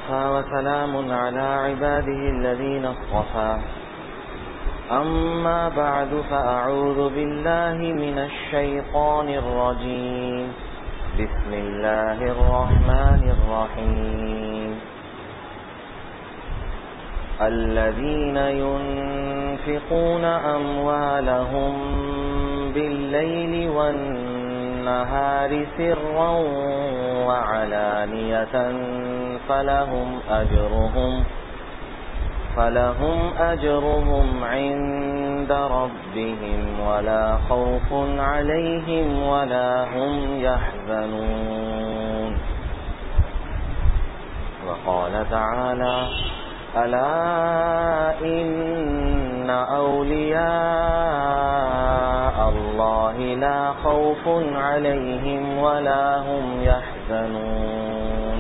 وسلام على عباده الذين اصطفى أما بعد فأعوذ بالله من الشيطان الرجيم بسم الله الرحمن الرحيم الذين ينفقون أموالهم بالليل والنهار سرا وعلانية فلهم أجرهم عند ربهم ولا خوف عليهم ولا هم يحزنون. وقال تعالى ألا إن أولياء الله لا خوف عليهم ولا هم يحزنون.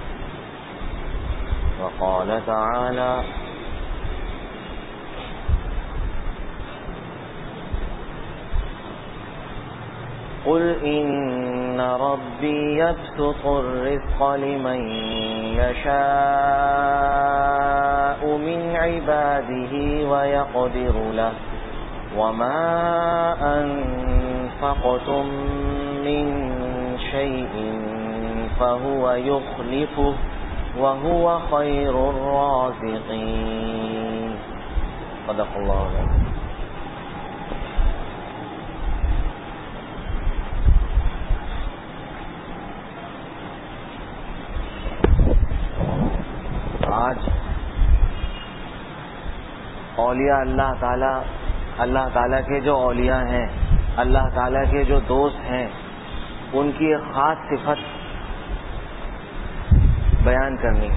وقال تعالى قل إن ربي يبسط الرزق لمن يشاء من عباده ويقدر له وما أنفقتم من شيء فهو يخلفه وهو خير الرازقين. صدق الله العظيم. آج اولیاء اللہ تعالیٰ کے جو اولیاء ہیں، اللہ تعالیٰ کے جو دوست ہیں، ان کی ایک خاص صفت بیان کرنی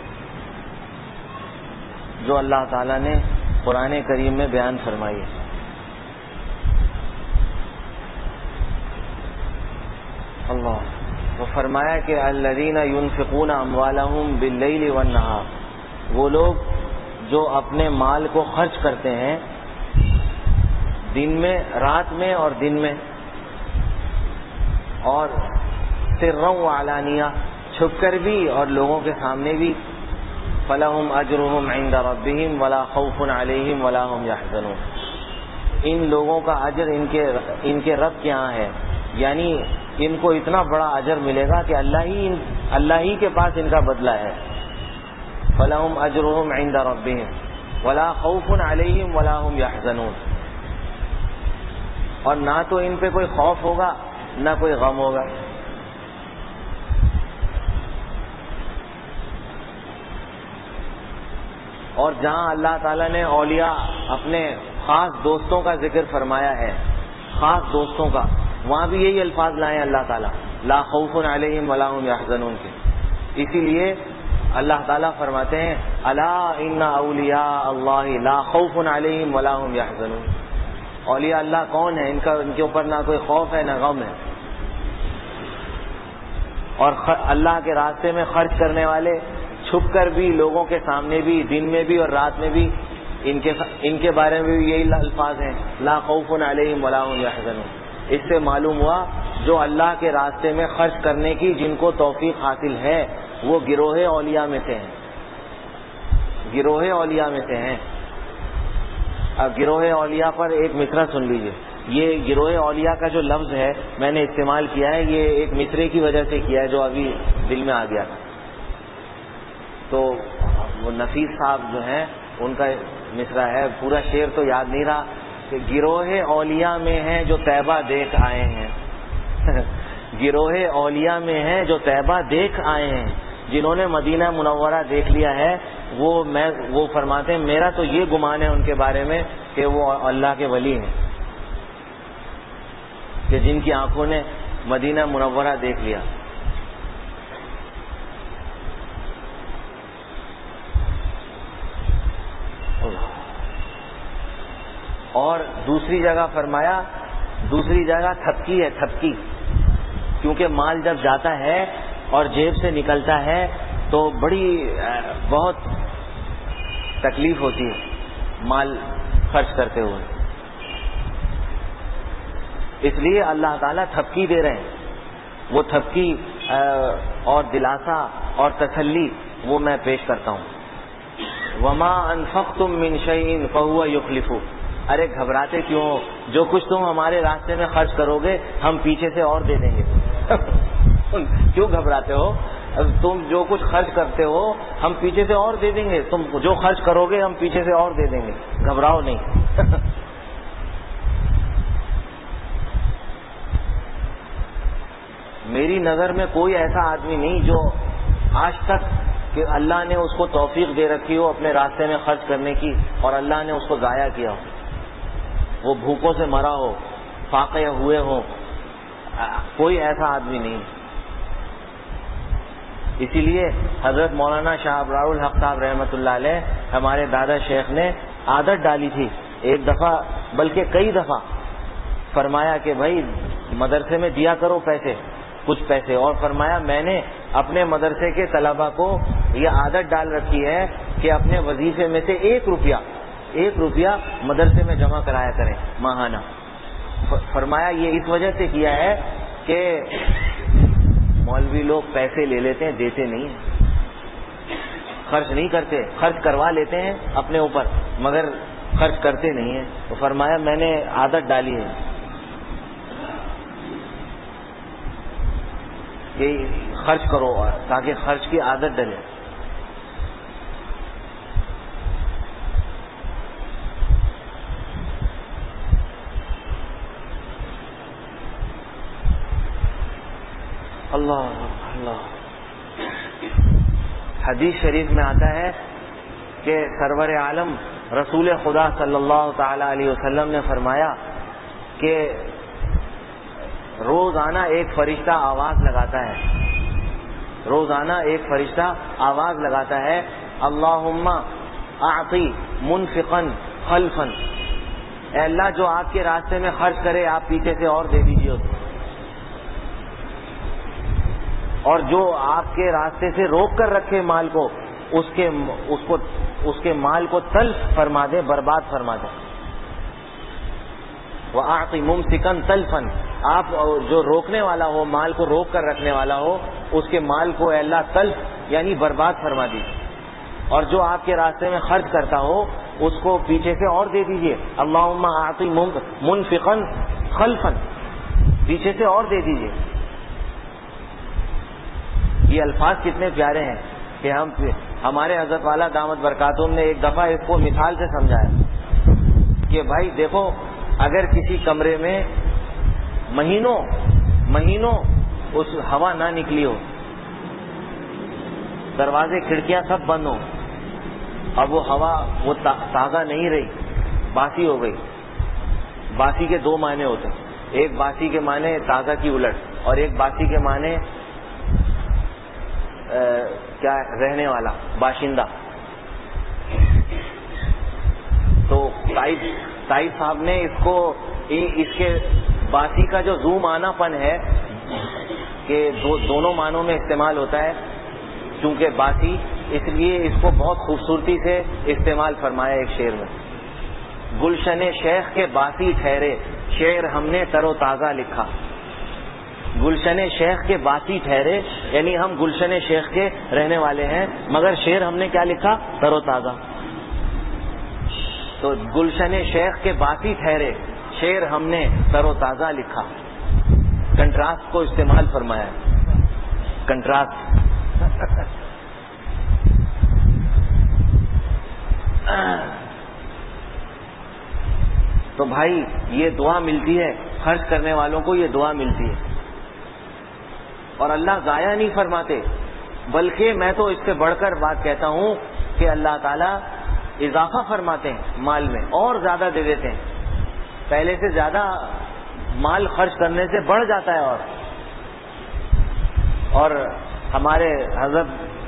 جو اللہ تعالیٰ نے قرآن کریم میں بیان فرمائی ہے. اللہ وہ فرمایا کہ الذین ينفقون اموالهم باللیل والنہار، وہ لوگ جو اپنے مال کو خرچ کرتے ہیں دن میں، رات میں اور دن میں، اور سرا وعلانیہ، چھپ کر بھی اور لوگوں کے سامنے بھی. فلہم اجرہم عند ربہم ولا خوف علیہم ولا هم یحزنون. ان لوگوں کا اجر ان کے رب کے ہاں ہے، یعنی ان کو اتنا بڑا اجر ملے گا کہ اللہ ہی کے پاس ان کا بدلہ ہے. فلہم اجرہم عند ربہم ولا خوف علیہم ولا هم یحزنون. اور نہ تو ان پہ کوئی خوف ہوگا نہ کوئی غم ہوگا. اور جہاں اللہ تعالیٰ نے اولیاء اپنے خاص دوستوں کا ذکر فرمایا ہے، خاص دوستوں کا، وہاں بھی یہی الفاظ لائے ہیں اللہ تعالیٰ، لا خوف علیہم ولا هم یحزنون کے. اسی لیے اللہ تعالیٰ فرماتے ہیں الا ان اولیاء اللہ لا خوف علیہم ولا هم یحزنون. اولیاء اللہ کون ہیں؟ ان کے اوپر نہ کوئی خوف ہے نہ غم ہے. اور اللہ کے راستے میں خرچ کرنے والے، چھپ کر بھی، لوگوں کے سامنے بھی، دن میں بھی اور رات میں بھی، ان کے بارے میں بھی یہی الفاظ ہیں لا خوف علیہم ولا هم یحزنون. اس سے معلوم ہوا جو اللہ کے راستے میں خرچ کرنے کی جن کو توفیق حاصل ہے وہ گروہ اولیاء میں سے ہیں، گروہ اولیاء میں سے ہیں. اب گروہ اولیاء پر ایک مصرع سن لیجئے. یہ گروہ اولیاء کا جو لفظ ہے میں نے استعمال کیا ہے، یہ ایک مصرے کی وجہ سے کیا ہے جو ابھی دل میں آ گیا تھا. تو وہ نفیس صاحب جو ہیں ان کا مصرع ہے، پورا شعر تو یاد نہیں رہا کہ گروہ اولیاء میں ہیں جو طیبہ دیکھ آئے ہیں. گروہ اولیاء میں ہیں جو طیبہ دیکھ آئے ہیں، جنہوں نے مدینہ منورہ دیکھ لیا ہے. وہ فرماتے ہیں میرا تو یہ گمان ہے ان کے بارے میں کہ وہ اللہ کے ولی ہیں، کہ جن کی آنکھوں نے مدینہ منورہ دیکھ لیا. اور دوسری جگہ فرمایا، دوسری جگہ تھپکی ہے، تھپکی، کیونکہ مال جب جاتا ہے اور جیب سے نکلتا ہے تو بہت تکلیف ہوتی ہے مال خرچ کرتے ہوئے. اس لیے اللہ تعالیٰ تھپکی دے رہے ہیں. وہ تھپکی اور دلاسا اور تسلی وہ میں پیش کرتا ہوں. وما انفقتم من شیء فهو یخلفہ. ارے گھبراتے کیوں ہو؟ جو کچھ تم ہمارے راستے میں خرچ کرو گے ہم پیچھے سے اور دے دیں گے. کیوں گھبراتے ہو؟ تم جو کچھ خرچ کرتے ہو ہم پیچھے سے اور دے دیں گے. تم جو خرچ کرو گے ہم پیچھے سے اور دے دیں گے. گھبراؤ نہیں. میری نظر میں کوئی ایسا آدمی نہیں جو آج تک کہ اللہ نے اس کو توفیق دے رکھی ہو اپنے راستے میں خرچ کرنے کی اور اللہ نے اس کو ضائع کیا ہو. وہ بھوکوں سے مرا ہو, فاقے ہوئے ہو, کوئی ایسا آدمی نہیں. اسی لیے حضرت مولانا شاہ ابرار الحق صاحب رحمۃ اللہ علیہ ہمارے دادا شیخ نے عادت ڈالی تھی ایک دفعہ بلکہ کئی دفعہ فرمایا کہ بھائی مدرسے میں دیا کرو پیسے, کچھ پیسے. اور فرمایا میں نے اپنے مدرسے کے طلبہ کو یہ عادت ڈال رکھی ہے کہ اپنے وظیفے میں سے 1 روپیہ مدرسے میں جمع کرایا کریں ماہانہ. فرمایا یہ اس وجہ سے کیا ہے کہ مولوی لوگ پیسے لے لیتے ہیں, دیتے نہیں ہیں, خرچ نہیں کرتے, خرچ کروا لیتے ہیں اپنے اوپر مگر خرچ کرتے نہیں ہیں. تو فرمایا میں نے عادت ڈالی ہے کہ خرچ کرو تاکہ خرچ کی عادت ڈلے. اللہ اللہ. حدیث شریف میں آتا ہے کہ سرور عالم رسول خدا صلی اللہ تعالی علیہ وسلم نے فرمایا کہ روزانہ ایک فرشتہ آواز لگاتا ہے, روزانہ ایک فرشتہ آواز لگاتا ہے اللہم اعطی منفقا خلفا. اے اللہ جو آپ کے راستے میں خرچ کرے آپ پیچھے سے اور دے دیجیے اس کو, اور جو آپ کے راستے سے روک کر رکھے مال کو اس کے مال کو تلف فرما دے, برباد فرما دے. وَأَعْطِ مُمْسِكًا تَلْفًا. آپ جو روکنے والا ہو, مال کو روک کر رکھنے والا ہو, اس کے مال کو اے اللہ تلف یعنی برباد فرما دیجیے. اور جو آپ کے راستے میں خرچ کرتا ہو اس کو پیچھے سے اور دے دیجیے. اللہم اعطی منفقا خلفا, پیچھے سے اور دے دیجیے. یہ الفاظ کتنے پیارے ہیں کہ ہمارے حضرت والا دامت برکاتہم نے ایک دفعہ اس کو مثال سے سمجھایا کہ بھائی دیکھو اگر کسی کمرے میں مہینوں اس ہوا نہ نکلی ہو, دروازے کھڑکیاں سب بند ہو, اب وہ ہوا وہ تازہ نہیں رہی, باسی ہو گئی. باسی کے 2 معنی ہوتے ہیں, ایک باسی کے معنی تازہ کی الٹ اور ایک باسی کے معنی کیا رہنے والا, باشندہ. تو سائد صاحب نے اس کے باسی کا جو زو معنی پن ہے کہ دونوں معنوں میں استعمال ہوتا ہے, چونکہ باسی اس لیے اس کو بہت خوبصورتی سے استعمال فرمایا ایک شعر میں. گلشن شیخ کے باسی ٹھہرے شعر ہم نے تر و تازہ لکھا. گلشن شیخ کے باسی ٹھہرے یعنی ہم گلشن شیخ کے رہنے والے ہیں مگر شعر ہم نے کیا لکھا, تر و تازہ. تو گلشن شیخ کے باسی ٹھہرے شعر ہم نے تر و تازہ لکھا. کنٹراسٹ کو استعمال فرمایا ہے, کنٹراسٹ. تو بھائی یہ دعا ملتی ہے, خرچ کرنے والوں کو یہ دعا ملتی ہے اور اللہ ضائع نہیں فرماتے, بلکہ میں تو اس سے بڑھ کر بات کہتا ہوں کہ اللہ تعالیٰ اضافہ فرماتے ہیں مال میں, اور زیادہ دے دیتے ہیں. پہلے سے زیادہ مال خرچ کرنے سے بڑھ جاتا ہے. اور ہمارے حضرت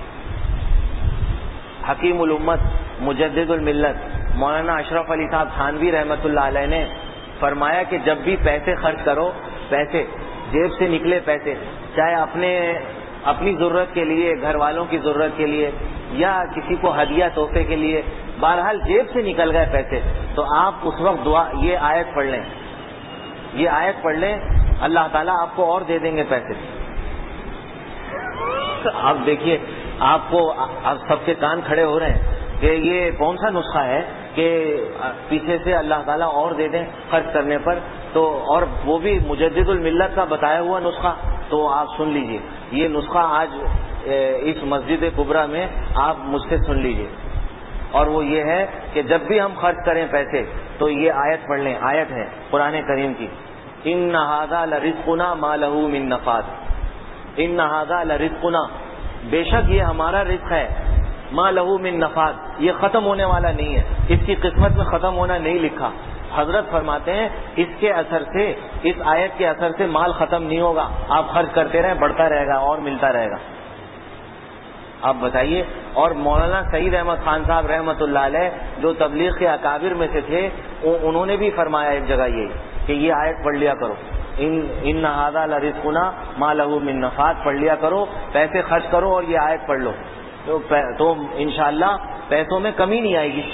حکیم الامت مجدد الملت مولانا اشرف علی صاحب تھانوی رحمۃ اللہ علیہ نے فرمایا کہ جب بھی پیسے خرچ کرو, پیسے جیب سے نکلے پیسے, چاہے اپنی ضرورت کے لیے, گھر والوں کی ضرورت کے لیے یا کسی کو ہدیہ تحفے کے لیے, بہرحال جیب سے نکل گئے پیسے, تو آپ اس وقت یہ آیت پڑھ لیں, اللہ تعالیٰ آپ کو اور دے دیں گے پیسے. آپ دیکھیے آپ کو اب سب کے کان کھڑے ہو رہے ہیں کہ یہ کون سا نسخہ ہے کہ پیچھے سے اللہ تعالیٰ اور دے دیں خرچ کرنے پر، تو اور وہ بھی مجدد الملت کا بتایا ہوا نسخہ. تو آپ سن لیجئے یہ نسخہ آج اس مسجد کبریٰ میں آپ مجھ سے سن لیجئے، اور وہ یہ ہے کہ جب بھی ہم خرچ کریں پیسے تو یہ آیت پڑھ لیں. آیت ہے قرآن کریم کی، ان ھذا لرزقنا ما له من نفاد. ان ھذا لرزقنا، بے شک یہ ہمارا رزق ہے، ما له من نفاد، یہ ختم ہونے والا نہیں ہے، اس کی قسمت میں ختم ہونا نہیں لکھا. حضرت فرماتے ہیں اس کے اثر سے، اس آیت کے اثر سے مال ختم نہیں ہوگا، آپ خرچ کرتے رہیں بڑھتا رہے گا اور ملتا رہے گا. آپ بتائیے. اور مولانا سعید احمد خان صاحب رحمۃ اللہ علیہ جو تبلیغ کے اکابر میں سے تھے، انہوں نے بھی فرمایا ایک جگہ یہ کہ یہ آیت پڑھ لیا کرو، ان ھذا لرزقنا ما له من نفاد پڑھ لیا کرو، پیسے خرچ کرو اور یہ آیت پڑھ لو تو انشاءاللہ پیسوں میں کمی نہیں آئے گی.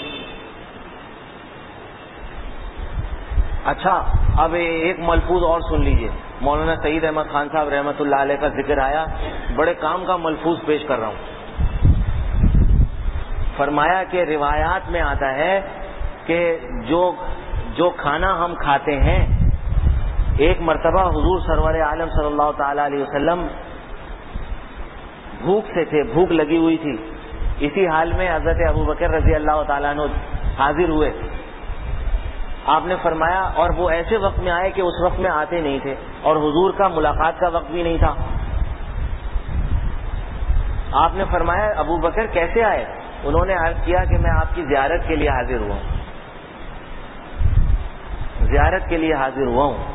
اچھا اب ایک ملفوظ اور سن لیجئے. مولانا سعید احمد خان صاحب رحمۃ اللہ علیہ کا ذکر آیا، بڑے کام کا ملفوظ پیش کر رہا ہوں. فرمایا کہ روایات میں آتا ہے کہ جو کھانا ہم کھاتے ہیں، ایک مرتبہ حضور سرور عالم صلی اللہ تعالی علیہ وسلم بھوک سے تھے، بھوک لگی ہوئی تھی. اسی حال میں حضرت ابوبکر رضی اللہ تعالیٰ عنہ حاضر ہوئے. آپ نے فرمایا، اور وہ ایسے وقت میں آئے کہ اس وقت میں آتے نہیں تھے اور حضور کا ملاقات کا وقت بھی نہیں تھا. آپ نے فرمایا ابوبکر کیسے آئے؟ انہوں نے عرض کیا کہ میں آپ کی زیارت کے لیے حاضر ہوا ہوں، زیارت کے لیے حاضر ہوا ہوں.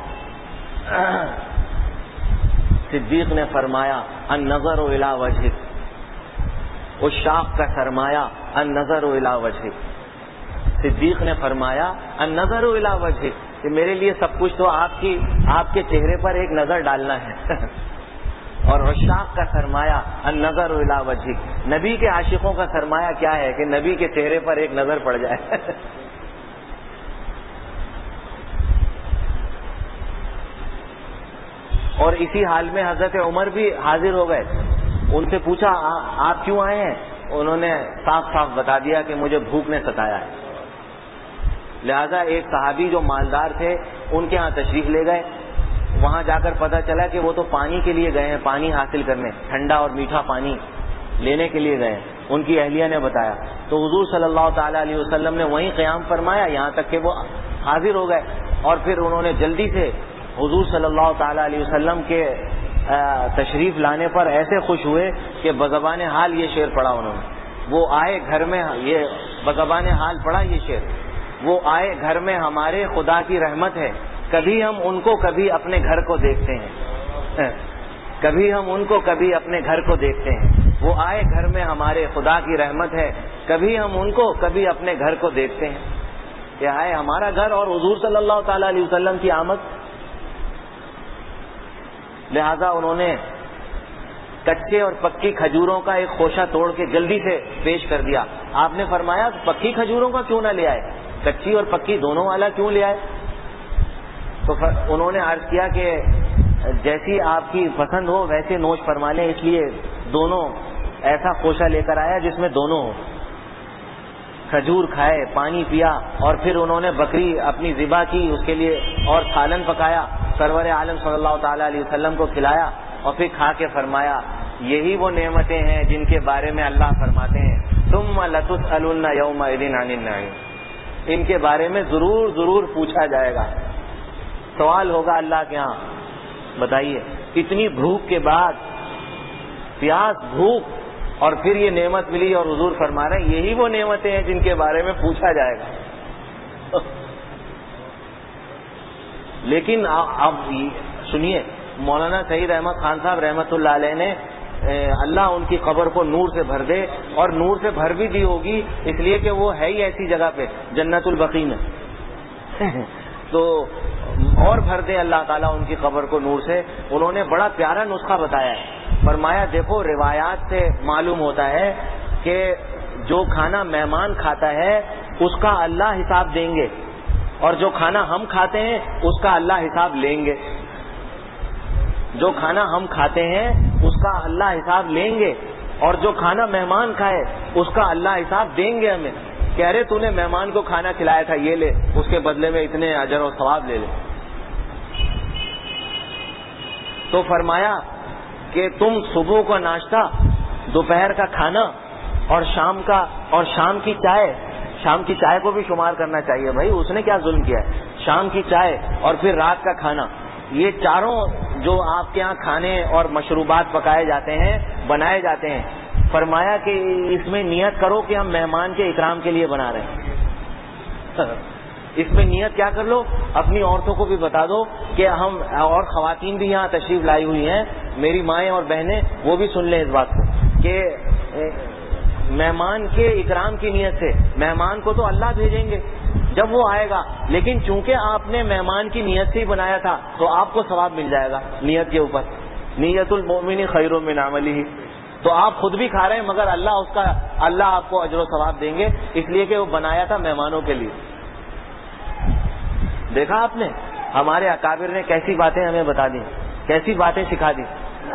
صدیق نے فرمایا النظر الی وجہک، اس شاخ کا سرمایہ النظر الی وجہک. صدیق نے فرمایا النظر الی وجہک، کہ میرے لیے سب کچھ تو آپ کے چہرے پر ایک نظر ڈالنا ہے. اور عشاق کا سرمایہ النظر الی وجہک، نبی کے عاشقوں کا سرمایہ کیا ہے کہ نبی کے چہرے پر ایک نظر پڑ جائے. اور اسی حال میں حضرت عمر بھی حاضر ہو گئے. ان سے پوچھا آپ کیوں آئے ہیں؟ انہوں نے صاف صاف بتا دیا کہ مجھے بھوک نے ستایا ہے. لہذا ایک صحابی جو مالدار تھے ان کے ہاں تشریف لے گئے. وہاں جا کر پتہ چلا کہ وہ تو پانی کے لیے گئے ہیں، پانی حاصل کرنے، ٹھنڈا اور میٹھا پانی لینے کے لیے گئے ہیں. ان کی اہلیہ نے بتایا تو حضور صلی اللہ تعالی علیہ وسلم نے وہیں قیام فرمایا یہاں تک کہ وہ حاضر ہو گئے. اور پھر انہوں نے جلدی سے حضور صلی اللہ تعالی علیہ وسلم کے تشریف لانے پر ایسے خوش ہوئے کہ بزبان حال یہ شعر پڑھا انہوں نے. وہ آئے گھر میں، یہ بزبان حال پڑھا یہ شعر، وہ آئے گھر میں ہمارے خدا کی رحمت ہے، کبھی ہم ان کو کبھی اپنے گھر کو دیکھتے ہیں، کبھی ہم ان کو کبھی اپنے گھر کو دیکھتے ہیں. وہ آئے گھر میں ہمارے خدا کی رحمت ہے، کبھی ہم ان کو کبھی اپنے گھر کو دیکھتے ہیں. کہ آئے ہمارا گھر اور حضور صلی اللہ تعالی علیہ وسلم کی آمد. لہذا انہوں نے کچے اور پکی کھجوروں کا ایک خوشہ توڑ کے جلدی سے پیش کر دیا. آپ نے فرمایا پکی کھجوروں کا کیوں نہ لے آئے، کچی اور پکی دونوں والا کیوں لے آئے؟ تو انہوں نے عرض کیا کہ جیسی آپ کی پسند ہو ویسے نوش فرما لیں، اس لیے دونوں ایسا خوشہ لے کر آیا جس میں دونوں ہو. کھجور کھائے، پانی پیا، اور پھر انہوں نے بکری اپنی ذبح کی، اس کے لیے اور سالن پکایا، سرور عالم صلی اللہ تعالی علیہ وسلم کو کھلایا، اور پھر کھا کے فرمایا یہی وہ نعمتیں ہیں جن کے بارے میں اللہ فرماتے ہیں ثم لتسألن یومئذ عن النعیم. ان کے بارے میں ضرور ضرور پوچھا جائے گا، سوال ہوگا اللہ کے ہاں. بتائیے اتنی بھوک کے بعد، پیاس بھوک، اور پھر یہ نعمت ملی اور حضور فرما رہے ہیں یہی وہ نعمتیں ہیں جن کے بارے میں پوچھا جائے گا. لیکن اب سنیے، مولانا سعید احمد خان صاحب رحمۃ اللہ علیہ نے اللہ ان کی قبر کو نور سے بھر دے، اور نور سے بھر بھی دی ہوگی اس لیے کہ وہ ہے ہی ایسی جگہ پہ جنت البقیع میں. تو اور بھر دے اللہ تعالیٰ ان کی قبر کو نور سے. انہوں نے بڑا پیارا نسخہ بتایا ہے. فرمایا دیکھو روایات سے معلوم ہوتا ہے کہ جو کھانا مہمان کھاتا ہے اس کا اللہ حساب دیں گے، اور جو کھانا ہم کھاتے ہیں اس کا اللہ حساب لیں گے. جو کھانا ہم کھاتے ہیں اس کا اللہ حساب لیں گے. اور جو کھانا مہمان کھائے اس کا اللہ حساب دیں گے ہمیں. کہہ رہے تو نے مہمان کو کھانا کھلایا تھا، یہ لے، اس کے بدلے میں اتنے اجر و ثواب لے لے. تو فرمایا کہ تم صبح کا ناشتہ، دوپہر کا کھانا اور شام کی چائے، شام کی چائے کو بھی شمار کرنا چاہیے بھائی، اس نے کیا ظلم کیا ہے. شام کی چائے اور پھر رات کا کھانا، یہ چاروں جو آپ کے یہاں کھانے اور مشروبات پکائے جاتے ہیں، بنائے جاتے ہیں، فرمایا کہ اس میں نیت کرو کہ ہم مہمان کے اکرام کے لیے بنا رہے ہیں. اس میں نیت کیا کر لو، اپنی عورتوں کو بھی بتا دو کہ ہم، اور خواتین بھی یہاں تشریف لائی ہوئی ہیں، میری مائیں اور بہنیں، وہ بھی سن لیں اس بات کو کہ مہمان کے اکرام کی نیت سے. مہمان کو تو اللہ بھیجیں گے جب وہ آئے گا، لیکن چونکہ آپ نے مہمان کی نیت سے ہی بنایا تھا تو آپ کو ثواب مل جائے گا نیت کے اوپر. نیت المؤمن خیر من عملہ. تو آپ خود بھی کھا رہے ہیں مگر اللہ آپ کو اجر و ثواب دیں گے، اس لیے کہ وہ بنایا تھا مہمانوں کے لیے. دیکھا آپ نے ہمارے اکابر نے کیسی باتیں ہمیں بتا دی، کیسی باتیں سکھا دی.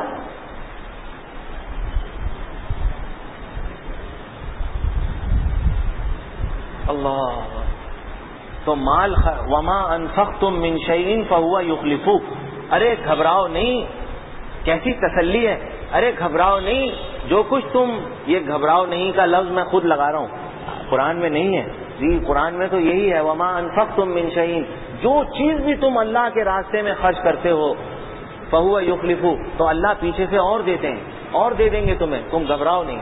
اللہ. تو مال وما انفقتم من شیء فهو یخلفہ. ارے گھبراؤ نہیں، کیسی تسلی ہے. ارے گھبراؤ نہیں، جو کچھ تم، یہ گھبراؤ نہیں کا لفظ میں خود لگا رہا ہوں، قرآن میں نہیں ہے جی. قرآن میں تو یہی ہے وما انفقتم من شیء، جو چیز بھی تم اللہ کے راستے میں خرچ کرتے ہو فهو یخلفہ، تو اللہ پیچھے سے اور دیتے ہیں، اور دے دیں گے تمہیں، تم گھبراؤ نہیں.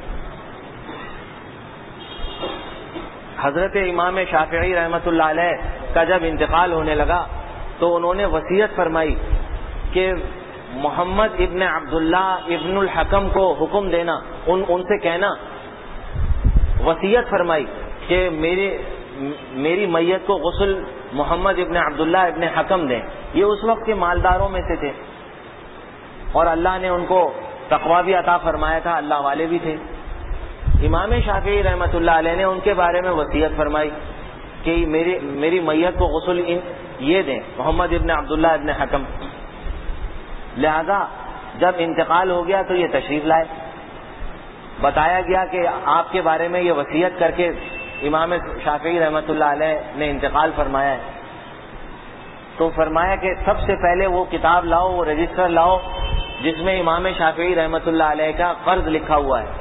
حضرت امام شافعی رحمۃ اللہ علیہ کا جب انتقال ہونے لگا تو انہوں نے وصیت فرمائی کہ محمد ابن عبداللہ ابن الحکم کو حکم دینا، ان سے کہنا، وصیت فرمائی کہ میری میت کو غسل محمد ابن عبداللہ ابن حکم دیں. یہ اس وقت کے مالداروں میں سے تھے اور اللہ نے ان کو تقویٰ بھی عطا فرمایا تھا، اللہ والے بھی تھے. امام شافعی رحمۃ اللہ علیہ نے ان کے بارے میں وصیت فرمائی کہ میری میت کو غسل یہ دیں، محمد ابن عبداللہ ابن حکم. لہذا جب انتقال ہو گیا تو یہ تشریف لائے، بتایا گیا کہ آپ کے بارے میں یہ وصیت کر کے امام شافعی رحمۃ اللہ علیہ نے انتقال فرمایا ہے. تو فرمایا کہ سب سے پہلے وہ کتاب لاؤ، وہ رجسٹر لاؤ جس میں امام شافعی رحمۃ اللہ علیہ کا قرض لکھا ہوا ہے.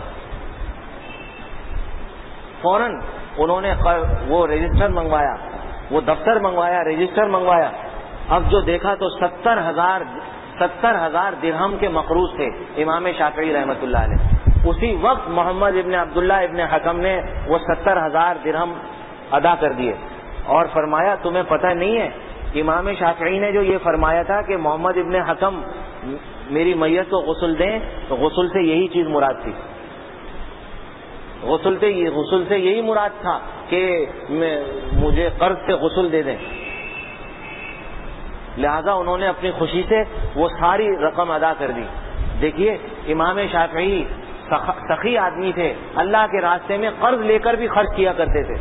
فوراً انہوں نے وہ رجسٹر منگوایا، وہ دفتر منگوایا، رجسٹر منگوایا. اب جو دیکھا تو 70,000 درہم کے مقروض تھے امام شافعی رحمۃ اللہ علیہ. اسی وقت محمد ابن عبداللہ ابن حکم نے وہ 70,000 درہم ادا کر دیے اور فرمایا تمہیں پتہ نہیں ہے امام شافعی نے جو یہ فرمایا تھا کہ محمد ابن حکم میری میت کو غسل دیں، تو غسل سے یہی چیز مراد تھی. غسل سے یہی مراد تھا کہ مجھے قرض سے غسل دے دیں. لہذا انہوں نے اپنی خوشی سے وہ ساری رقم ادا کر دی. دیکھیے امام شافعی سخی آدمی تھے، اللہ کے راستے میں قرض لے کر بھی خرچ کیا کرتے تھے،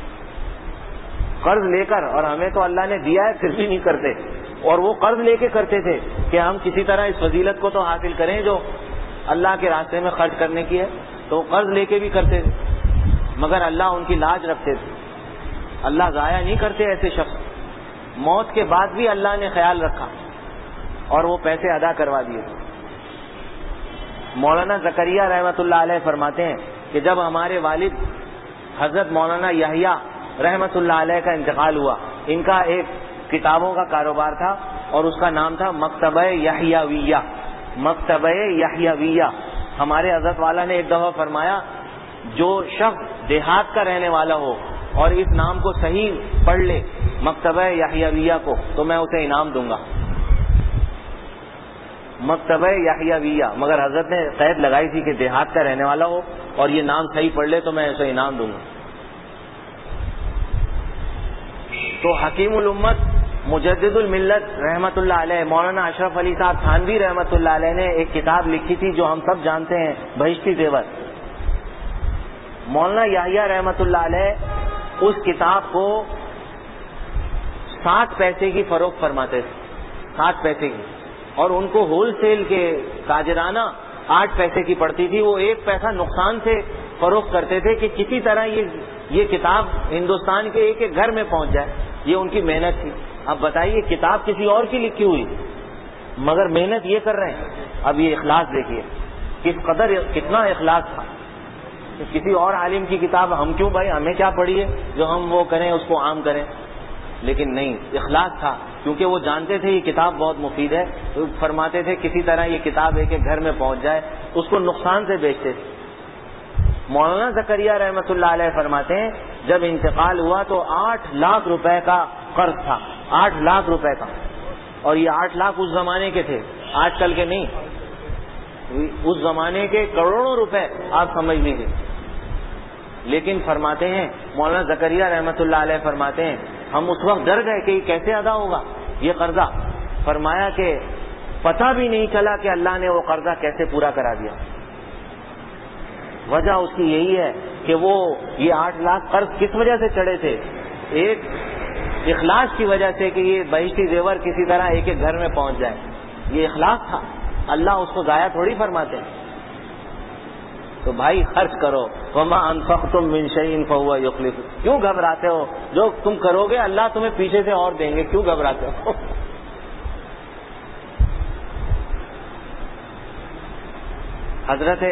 قرض لے کر. اور ہمیں تو اللہ نے دیا ہے پھر بھی نہیں کرتے، اور وہ قرض لے کے کرتے تھے کہ ہم کسی طرح اس فضیلت کو تو حاصل کریں جو اللہ کے راستے میں خرچ کرنے کی ہے. تو قرض لے کے بھی کرتے تھے مگر اللہ ان کی لاج رکھتے تھے. اللہ ضائع نہیں کرتے ایسے شخص. موت کے بعد بھی اللہ نے خیال رکھا اور وہ پیسے ادا کروا دیے. مولانا زکریا رحمۃ اللہ علیہ فرماتے ہیں کہ جب ہمارے والد حضرت مولانا یحییٰ رحمۃ اللہ علیہ کا انتقال ہوا، ان کا ایک کتابوں کا کاروبار تھا اور اس کا نام تھا مکتبہ یحیویہ. مکتبہ یحیویہ. ہمارے حضرت والا نے ایک دفعہ فرمایا جو شخص دیہات کا رہنے والا ہو اور اس نام کو صحیح پڑھ لے مکتبہ یحیویہ کو تو میں اسے انعام دوں گا. مکتبہ یحیویہ. مگر حضرت نے قید لگائی تھی کہ دیہات کا رہنے والا ہو اور یہ نام صحیح پڑھ لے تو میں اسے انعام دوں گا. تو حکیم الامت مجدد الملت رحمۃ اللہ علیہ مولانا اشرف علی صاحب تھانوی رحمۃ اللہ علیہ نے ایک کتاب لکھی تھی جو ہم سب جانتے ہیں، بہشتی زیور. مولانا یحییٰ رحمۃ اللہ علیہ اس کتاب کو 60 پیسے کی فروخت فرماتے تھے، 60 پیسے کی. اور ان کو ہول سیل کے تاجرانہ 8 پیسے کی پڑتی تھی، وہ 1 پیسہ نقصان سے فروخت کرتے تھے کہ کسی طرح یہ کتاب ہندوستان کے ایک ایک گھر میں پہنچ جائے. یہ ان کی محنت تھی. اب بتائیے کتاب کسی اور کی لکھی ہوئی مگر محنت یہ کر رہے ہیں. اب یہ اخلاص دیکھیے کس قدر کتنا اخلاص تھا. کسی اور عالم کی کتاب ہم کیوں بھائی، ہمیں کیا پڑھی ہے جو ہم وہ کریں اس کو عام کریں. لیکن نہیں، اخلاص تھا کیونکہ وہ جانتے تھے یہ کتاب بہت مفید ہے. تو فرماتے تھے کسی طرح یہ کتاب ایک ایک گھر میں پہنچ جائے، اس کو نقصان سے بیچتے تھے. مولانا زکریا رحمۃ اللہ علیہ فرماتے ہیں جب انتقال ہوا تو 8 لاکھ روپے کا قرض تھا. 8 لاکھ روپے کا. اور یہ 8 لاکھ اس زمانے کے تھے، آج کل کے نہیں. اس زمانے کے کروڑوں روپے آپ سمجھ لیجیے. لیکن فرماتے ہیں مولانا زکریا رحمۃ اللہ علیہ فرماتے ہیں ہم اس وقت ڈر گئے کہ یہ کیسے ادا ہوگا یہ قرضہ. فرمایا کہ پتہ بھی نہیں چلا کہ اللہ نے وہ قرضہ کیسے پورا کرا دیا. وجہ اس کی یہی ہے کہ وہ یہ 8 لاکھ قرض کس وجہ سے چڑھے تھے؟ ایک اخلاص کی وجہ سے کہ یہ بہشتی زیور کسی طرح ایک ایک گھر میں پہنچ جائے. یہ اخلاص تھا. اللہ اس کو ضائع تھوڑی فرماتے ہیں. تو بھائی خرچ کرو. وما انفقتم من شيء فهو يخلفه. کیوں گھبراتے ہو؟ جو تم کرو گے اللہ تمہیں پیچھے سے اور دیں گے. کیوں گھبراتے ہو؟ حضرت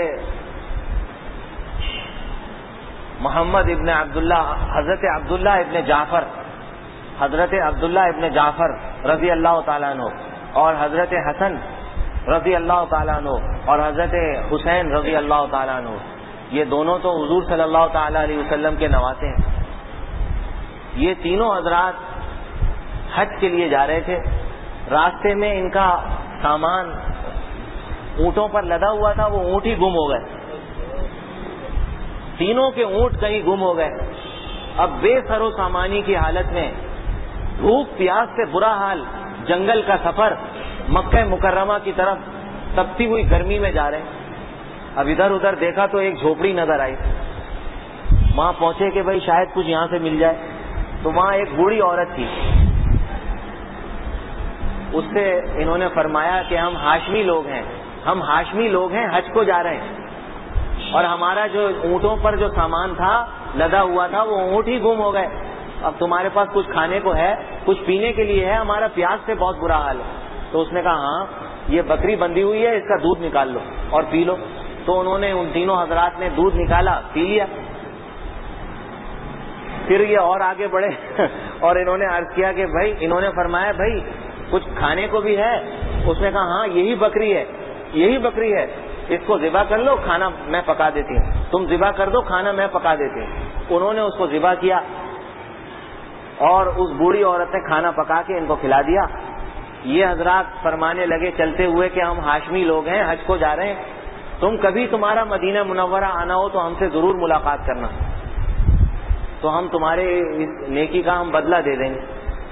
محمد ابن عبداللہ، حضرت عبداللہ ابن جعفر، حضرت عبداللہ ابن جعفر رضی اللہ تعالیٰ عنہ اور حضرت حسن رضی اللہ تعالیٰ عنہ اور حضرت حسین رضی اللہ تعالیٰ عنہ، یہ دونوں تو حضور صلی اللہ تعالیٰ علیہ وسلم کے نواسے ہیں. یہ تینوں حضرات حج کے لیے جا رہے تھے. راستے میں ان کا سامان اونٹوں پر لدا ہوا تھا، وہ اونٹ ہی گم ہو گئے. تینوں کے اونٹ کہیں گم ہو گئے. اب بے سر و سامانی کی حالت میں، بھوک پیاس سے برا حال، جنگل کا سفر، مکہ مکرمہ کی طرف تپتی ہوئی گرمی میں جا رہے ہیں. اب ادھر ادھر دیکھا تو ایک جھوپڑی نظر آئی. وہاں پہنچے کہ بھائی شاید کچھ یہاں سے مل جائے. تو وہاں ایک بوڑھی عورت تھی. اس سے انہوں نے فرمایا کہ ہم ہاشمی لوگ ہیں، ہم ہاشمی لوگ ہیں، حج کو جا رہے ہیں، اور ہمارا جو اونٹوں پر جو سامان تھا لدا ہوا تھا وہ اونٹ ہی گم ہو گئے. اب تمہارے پاس کچھ کھانے کو ہے، کچھ پینے کے لیے ہے؟ ہمارا پیاس سے بہت برا حال ہے. تو اس نے کہا ہاں یہ بکری بندھی ہوئی ہے، اس کا دودھ نکال لو اور پی لو. تو انہوں نے، ان تینوں حضرات نے دودھ نکالا، پی لیا. پھر یہ اور آگے بڑھے اور انہوں نے عرض کیا کہ بھائی، انہوں نے فرمایا بھائی کچھ کھانے کو بھی ہے؟ اس نے کہا ہاں یہی بکری ہے، یہی بکری ہے، اس کو ذبح کر لو، کھانا میں پکا دیتی ہوں. تم ذبح کر دو، کھانا میں پکا دیتی ہوں. انہوں نے اس کو ذبح کیا اور اس بوڑھی عورت نے کھانا پکا کے ان کو کھلا دیا. یہ حضرات فرمانے لگے چلتے ہوئے کہ ہم ہاشمی لوگ ہیں، حج کو جا رہے ہیں، تم کبھی تمہارا مدینہ منورہ آنا ہو تو ہم سے ضرور ملاقات کرنا، تو ہم تمہارے اس نیکی کا ہم بدلہ دے دیں گے.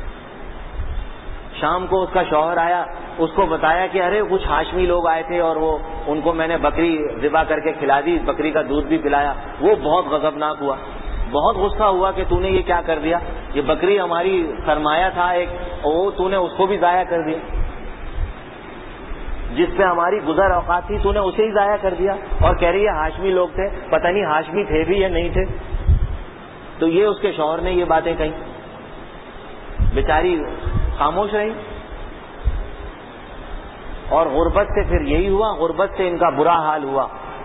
شام کو اس کا شوہر آیا، اس کو بتایا کہ ارے کچھ ہاشمی لوگ آئے تھے اور وہ ان کو میں نے بکری ذبح کر کے کھلا دی، بکری کا دودھ بھی پلایا. وہ بہت غضبناک ہوا، بہت غصہ ہوا کہ تو نے یہ کیا کر دیا، یہ بکری ہماری سرمایہ تھا ایک، اور تو نے اس کو بھی ضائع کر دیا. جس پہ ہماری گزر اوقات تھی تو نے اسے ہی ضائع کر دیا. اور کہہ رہی ہے ہاشمی لوگ تھے، پتہ نہیں ہاشمی تھے بھی یا نہیں تھے. تو یہ اس کے شوہر نے یہ باتیں کہیں، بیچاری خاموش رہی. اور غربت سے پھر یہی ہوا، غربت سے ان کا برا حال ہوا.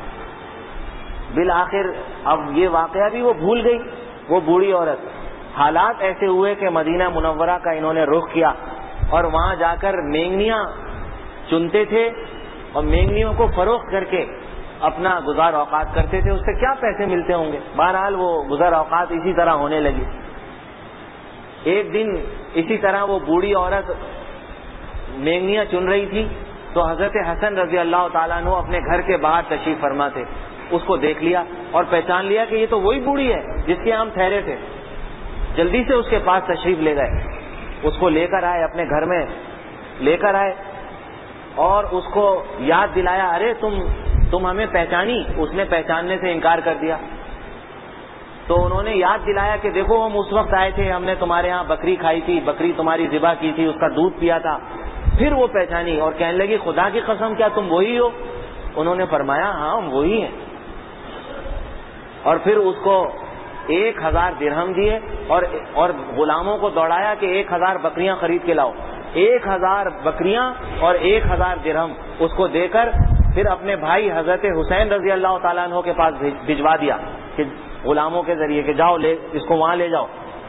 بالآخر اب یہ واقعہ بھی وہ بھول گئی، وہ بوڑھی عورت. حالات ایسے ہوئے کہ مدینہ منورہ کا انہوں نے رخ کیا اور وہاں جا کر مینگنیاں چنتے تھے اور مینگنیوں کو فروخت کر کے اپنا گزار اوقات کرتے تھے. اس سے کیا پیسے ملتے ہوں گے؟ بہرحال وہ گزار اوقات اسی طرح ہونے لگی. ایک دن اسی طرح وہ بوڑھی عورت مینگنیاں چن رہی تھی تو حضرت حسن رضی اللہ تعالیٰ عنہ اپنے گھر کے باہر تشریف فرما تھے. اس کو دیکھ لیا اور پہچان لیا کہ یہ تو وہی بوڑھی ہے جس کے ہم ٹھہرے تھے. جلدی سے اس کے پاس تشریف لے گئے، اس کو لے کر آئے، اپنے گھر میں لے کر آئے اور اس کو یاد دلایا، ارے تم ہمیں پہچانی؟ اس نے پہچاننے سے انکار کر دیا. تو انہوں نے یاد دلایا کہ دیکھو ہم اس وقت آئے تھے، ہم نے تمہارے ہاں بکری کھائی تھی، بکری تمہاری ذبح کی تھی، اس کا دودھ پیا تھا. پھر وہ پہچانی اور کہنے لگی خدا کی قسم کیا تم وہی ہو؟ انہوں نے فرمایا ہاں وہی ہیں. اور پھر اس کو 1000 درہم دیے اور غلاموں کو دوڑایا کہ 1000 بکریاں خرید کے لاؤ. 1000 بکریاں اور 1000 درہم اس کو دے کر پھر اپنے بھائی حضرت حسین رضی اللہ تعالیٰ عنہ کے پاس بھجوا دیا کہ غلاموں کے ذریعے کہ جاؤ لے اس کو وہاں لے جاؤ.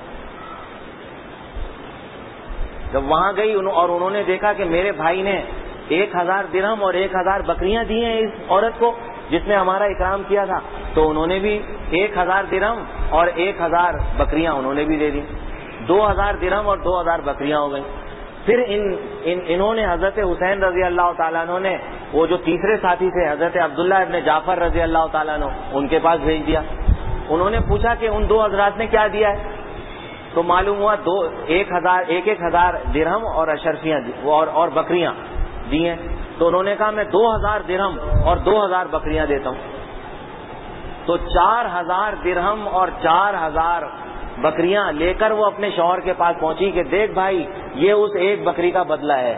جب وہاں گئی اور انہوں نے دیکھا کہ میرے بھائی نے 1000 درہم اور 1000 بکریاں دی ہیں اس عورت کو جس نے ہمارا اکرام کیا تھا, تو انہوں نے بھی 1000 درہم اور 1000 بکریاں انہوں نے بھی دے دی. 2000 درہم اور 2000 بکریاں ہو گئیں. پھر انہوں نے حضرت حسین رضی اللہ تعالیٰ عنہ نے وہ جو تیسرے ساتھی تھے حضرت عبداللہ ابن جعفر رضی اللہ تعالیٰ عنہ ان کے پاس بھیج دیا. انہوں نے پوچھا کہ ان 2 حضرات نے کیا دیا ہے, تو معلوم ہوا 1000 درہم اور اشرفیاں اور بکریاں دی ہیں. تو انہوں نے کہا میں 2000 درہم اور 2000 بکریاں دیتا ہوں. تو 4000 درہم اور 4000 بکریاں لے کر وہ اپنے شوہر کے پاس پہنچی کہ دیکھ بھائی یہ اس ایک بکری کا بدلہ ہے.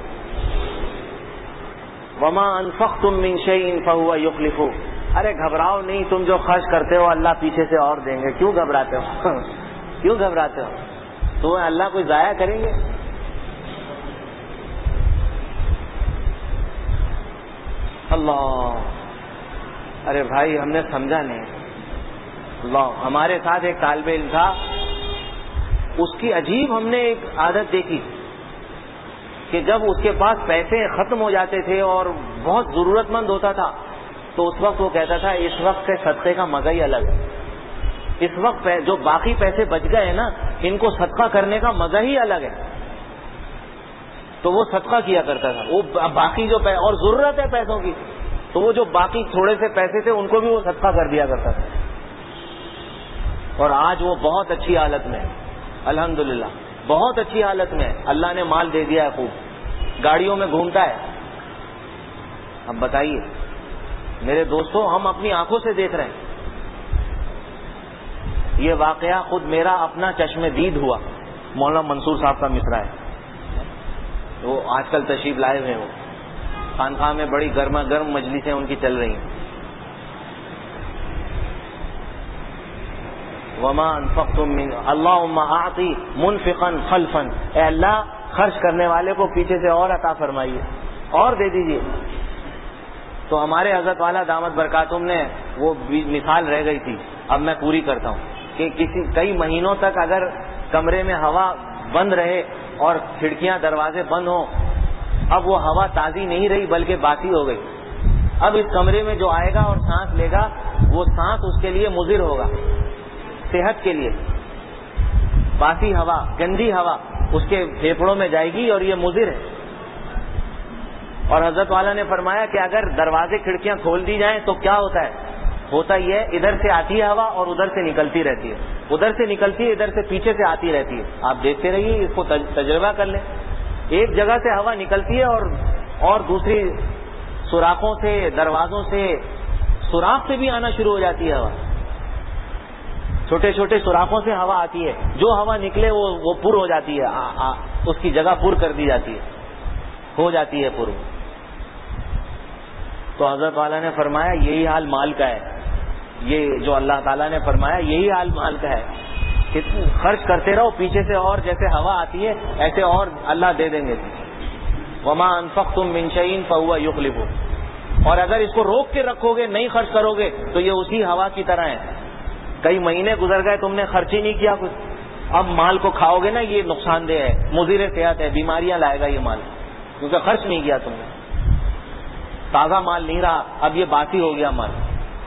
وما انفقتم من شيء فهو يخلفه. ارے گھبراؤ نہیں, تم جو خرچ کرتے ہو اللہ پیچھے سے اور دیں گے. کیوں گھبراتے ہو کیوں گھبراتے ہو؟ تو اللہ کوئی ضائع کریں گے؟ اللہ, ارے بھائی ہم نے سمجھا نہیں. اللہ, ہمارے ساتھ ایک طالب علم تھا, اس کی عجیب ہم نے ایک عادت دیکھی کہ جب اس کے پاس پیسے ختم ہو جاتے تھے اور بہت ضرورت مند ہوتا تھا تو اس وقت وہ کہتا تھا اس وقت کے صدقے کا مزہ ہی الگ ہے. اس وقت جو باقی پیسے بچ گئے نا ان کو صدقہ کرنے کا مزہ ہی الگ ہے. تو وہ صدقہ کیا کرتا تھا. وہ باقی جو اور ضرورت ہے پیسوں کی تو وہ جو باقی تھوڑے سے پیسے تھے ان کو بھی وہ صدقہ کر دیا کرتا تھا. اور آج وہ بہت اچھی حالت میں, الحمدللہ بہت اچھی حالت میں, اللہ نے مال دے دیا ہے, خوب گاڑیوں میں گھومتا ہے. اب بتائیے میرے دوستوں, ہم اپنی آنکھوں سے دیکھ رہے ہیں. یہ واقعہ خود میرا اپنا چشم دید ہوا. مولانا منصور صاحب کا مصرع ہے, وہ آج کل تشریف لائے ہوئے. وہ خانقاہ میں بڑی گرما گرم مجلسیں ان کی چل رہی ہیں. وما انفقتم من اللهم اعطی منفقا خلفا. اے اللہ خرچ کرنے والے کو پیچھے سے اور عطا فرمائیے, اور دے دیجیے. تو ہمارے حضرت والا دامت برکاتہم نے وہ مثال رہ گئی تھی, اب میں پوری کرتا ہوں کہ کئی مہینوں تک اگر کمرے میں ہوا بند رہے اور کھڑکیاں دروازے بند ہوں, اب وہ ہوا تازی نہیں رہی بلکہ باسی ہو گئی. اب اس کمرے میں جو آئے گا اور سانس لے گا وہ سانس اس کے لیے مضر ہوگا, صحت کے لیے. باسی ہوا, گندی ہوا اس کے پھیپھڑوں میں جائے گی اور یہ مضر ہے. اور حضرت والا نے فرمایا کہ اگر دروازے کھڑکیاں کھول دی جائیں تو کیا ہوتا ہے؟ ہوتا یہ ادھر سے آتی ہے ہوا اور ادھر سے نکلتی رہتی ہے, ادھر سے نکلتی ہے ادھر سے پیچھے سے آتی رہتی ہے. آپ دیکھتے رہیے, اس کو تجربہ کر لیں. ایک جگہ سے ہوا نکلتی ہے اور دوسری سوراخوں سے, دروازوں سے, سوراخ سے بھی آنا شروع ہو جاتی ہے ہوا. چھوٹے چھوٹے سوراخوں سے ہوا آتی ہے, جو ہوا نکلے وہ پر ہو جاتی ہے, اس کی جگہ پر کر دی جاتی ہے, ہو جاتی ہے پر. تو حضرت والا نے فرمایا یہی حال مال کا ہے. یہ جو اللہ تعالیٰ نے فرمایا یہی حال مال کا ہے کہ خرچ کرتے رہو پیچھے سے, اور جیسے ہوا آتی ہے ایسے اور اللہ دے دیں گے. وما انفقتم من شيء فهو يخلفه. اور اگر اس کو روک کے رکھو گے, نہیں خرچ کرو گے تو یہ اسی ہوا کی طرح ہے. کئی مہینے گزر گئے تم نے خرچ ہی نہیں کیا کچھ, اب مال کو کھاؤ گے نا, یہ نقصان دہ ہے, مضر صحت ہے, بیماریاں لائے گا یہ مال, کیونکہ خرچ نہیں کیا تم نے. تازہ مال نہیں رہا, اب یہ باسی ہو گیا مال.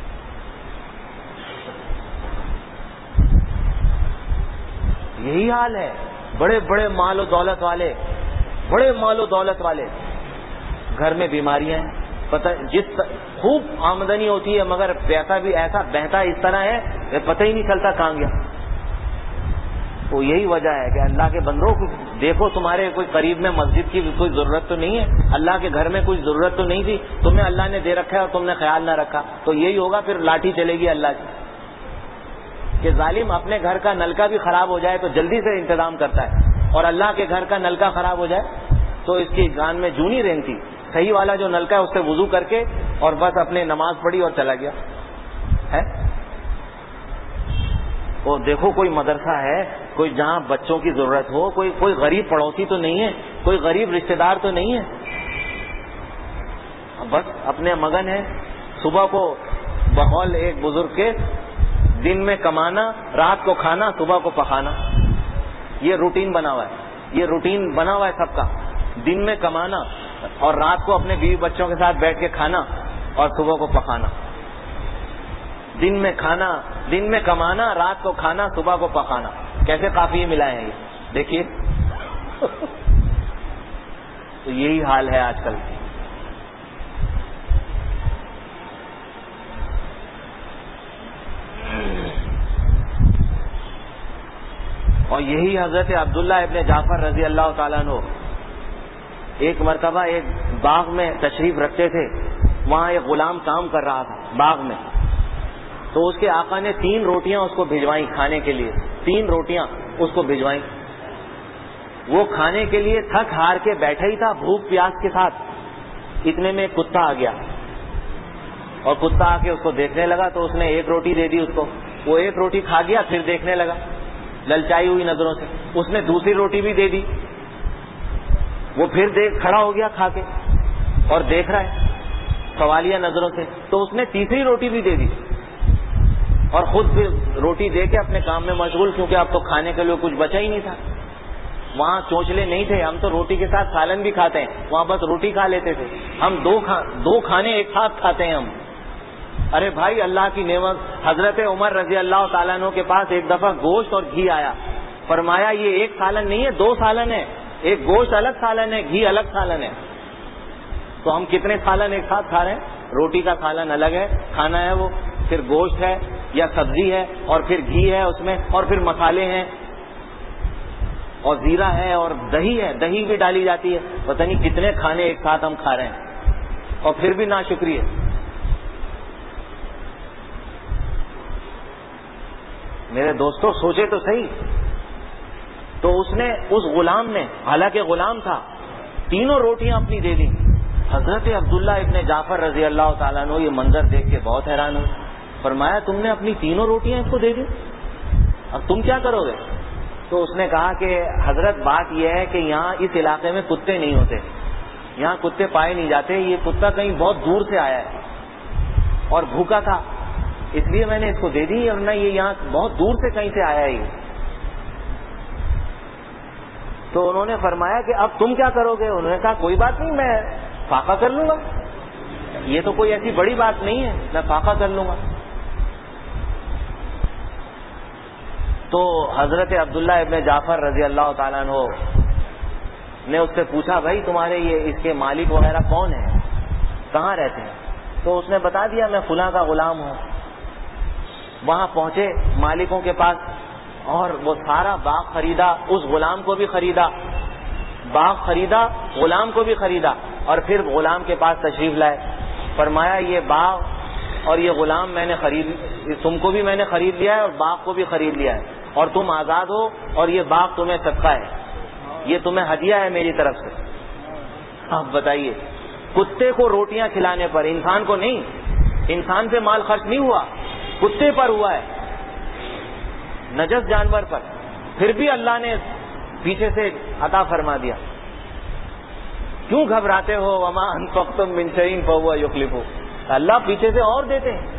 یہی حال ہے. بڑے بڑے مال و دولت والے, بڑے مال و دولت والے, گھر میں بیماریاں ہیں. پتہ جس خوب آمدنی ہوتی ہے مگر پیسہ بھی ایسا بہتا اس طرح ہے کہ پتہ ہی نہیں چلتا کہاں گیا. وہ یہی وجہ ہے کہ اللہ کے بندوں کو دیکھو, تمہارے کوئی قریب میں مسجد کی کوئی ضرورت تو نہیں ہے, اللہ کے گھر میں کوئی ضرورت تو نہیں تھی, تمہیں اللہ نے دے رکھا ہے اور تم نے خیال نہ رکھا, تو یہی ہوگا پھر لاٹھی چلے گی اللہ کی. کہ ظالم اپنے گھر کا نلکا بھی خراب ہو جائے تو جلدی سے انتظام کرتا ہے, اور اللہ کے گھر کا نلکا خراب ہو جائے تو اس کی جان میں جوں نہیں رینگتی. صحیح والا جو نلکا ہے اس سے وضو کر کے اور بس اپنے نماز پڑھی اور چلا گیا ہے. وہ دیکھو کوئی مدرسہ ہے, کوئی جہاں بچوں کی ضرورت ہو, کوئی غریب پڑوسی تو نہیں ہے, کوئی غریب رشتہ دار تو نہیں ہے, بس اپنے مگن ہے. صبح کو بقول ایک بزرگ کے, دن میں کمانا, رات کو کھانا, صبح کو پکانا, یہ روٹین بنا ہوا ہے, یہ روٹین بنا ہوا ہے سب کا. دن میں کمانا اور رات کو اپنے بیوی بچوں کے ساتھ بیٹھ کے کھانا اور صبح کو پکانا. دن میں کھانا, دن میں کمانا, رات کو کھانا, صبح کو پکانا. کیسے قافیے ملائے ہیں یہ دیکھیے. تو یہی حال ہے آج کل. اور یہی حضرت عبداللہ ابن جعفر رضی اللہ تعالیٰ عنہ ایک مرتبہ ایک باغ میں تشریف رکھتے تھے. وہاں ایک غلام کام کر رہا تھا باغ میں, تو اس کے آقا نے 3 روٹیاں اس کو بھجوائیں کھانے کے لیے. 3 روٹیاں اس کو بھجوائیں. وہ کھانے کے لیے تھک ہار کے بیٹھا ہی تھا بھوک پیاس کے ساتھ. اتنے میں ایک کتا آ گیا اور کتا آ کے اس کو دیکھنے لگا, تو اس نے 1 روٹی دے دی اس کو. وہ 1 روٹی کھا گیا, پھر دیکھنے لگا للچائی ہوئی نظروں سے. اس نے دوسری روٹی بھی دے دی. وہ پھر کھڑا ہو گیا کھا کے اور دیکھ رہا ہے سوالیہ نظروں سے. تو اس نے تیسری روٹی بھی دے دی اور خود پھر روٹی دے کے اپنے کام میں مشغول, کیونکہ اب تو کھانے کے لیے کچھ بچا ہی نہیں تھا. وہاں چونچلے نہیں تھے. ہم تو روٹی کے ساتھ سالن بھی کھاتے ہیں, وہاں بس روٹی کھا لیتے تھے. ہم دو کھانے ایک ساتھ کھاتے ہیں ہم. ارے بھائی اللہ کی نعمت. حضرت عمر رضی اللہ تعالیٰ عنہ کے پاس ایک دفعہ گوشت اور گھی آیا. فرمایا یہ 1 سالن نہیں ہے, 2 سالن ہے. ایک گوشت الگ سالن ہے, گھی الگ سالن ہے. تو ہم کتنے سالن ایک ساتھ کھا رہے ہیں؟ روٹی کا سالن الگ ہے, کھانا ہے وہ, پھر گوشت ہے یا سبزی ہے, اور پھر گھی ہے اس میں, اور پھر مسالے ہیں, اور زیرہ ہے, اور دہی ہے, دہی بھی ڈالی جاتی ہے. پتہ نہیں کتنے کھانے ایک ساتھ ہم کھا رہے ہیں, اور پھر بھی ناشکری ہے. میرے دوستوں سوچے تو صحیح. تو اس غلام نے, حالانکہ غلام تھا, 3 روٹیاں اپنی دے دی. حضرت عبداللہ ابن جعفر رضی اللہ تعالیٰ عنہ یہ منظر دیکھ کے بہت حیران ہوئے. فرمایا تم نے اپنی 3 روٹیاں اس کو دے دی, اب تم کیا کرو گے؟ تو اس نے کہا کہ حضرت بات یہ ہے کہ یہاں اس علاقے میں کتے نہیں ہوتے, یہاں کتے پائے نہیں جاتے. یہ کتا کہیں بہت دور سے آیا ہے اور بھوکا تھا, اس لیے میں نے اس کو دے دی, اور نہ یہ یہاں بہت دور سے کہیں سے آیا ہے. تو انہوں نے فرمایا کہ اب تم کیا کرو گے؟ انہوں نے کہا کوئی بات نہیں, میں فاقہ کر لوں گا, یہ تو کوئی ایسی بڑی بات نہیں ہے, میں فاقہ کر لوں گا. تو حضرت عبداللہ ابن جعفر رضی اللہ تعالیٰ عنہ نے اس سے پوچھا بھائی تمہارے یہ اس کے مالک وغیرہ کون ہیں, کہاں رہتے ہیں؟ تو اس نے بتا دیا میں فلاں کا غلام ہوں. وہاں پہنچے مالکوں کے پاس, اور وہ سارا باغ خریدا, اس غلام کو بھی خریدا, باغ خریدا, غلام کو بھی خریدا, اور پھر غلام کے پاس تشریف لائے. فرمایا یہ باغ اور یہ غلام میں نے تم کو بھی میں نے خرید لیا ہے, اور باغ کو بھی خرید لیا ہے, اور تم آزاد ہو, اور یہ باغ تمہیں صدقہ ہے, یہ تمہیں ہدیہ ہے میری طرف سے. اب بتائیے, کتے کو روٹیاں کھلانے پر, انسان کو نہیں, انسان سے مال خرچ نہیں ہوا, کتے پر ہوا ہے, نجس جانور پر, پھر بھی اللہ نے پیچھے سے عطا فرما دیا. کیوں گھبراتے ہو؟ وما انفقتم من شیء فهو یخلفہ, اللہ پیچھے سے اور دیتے ہیں.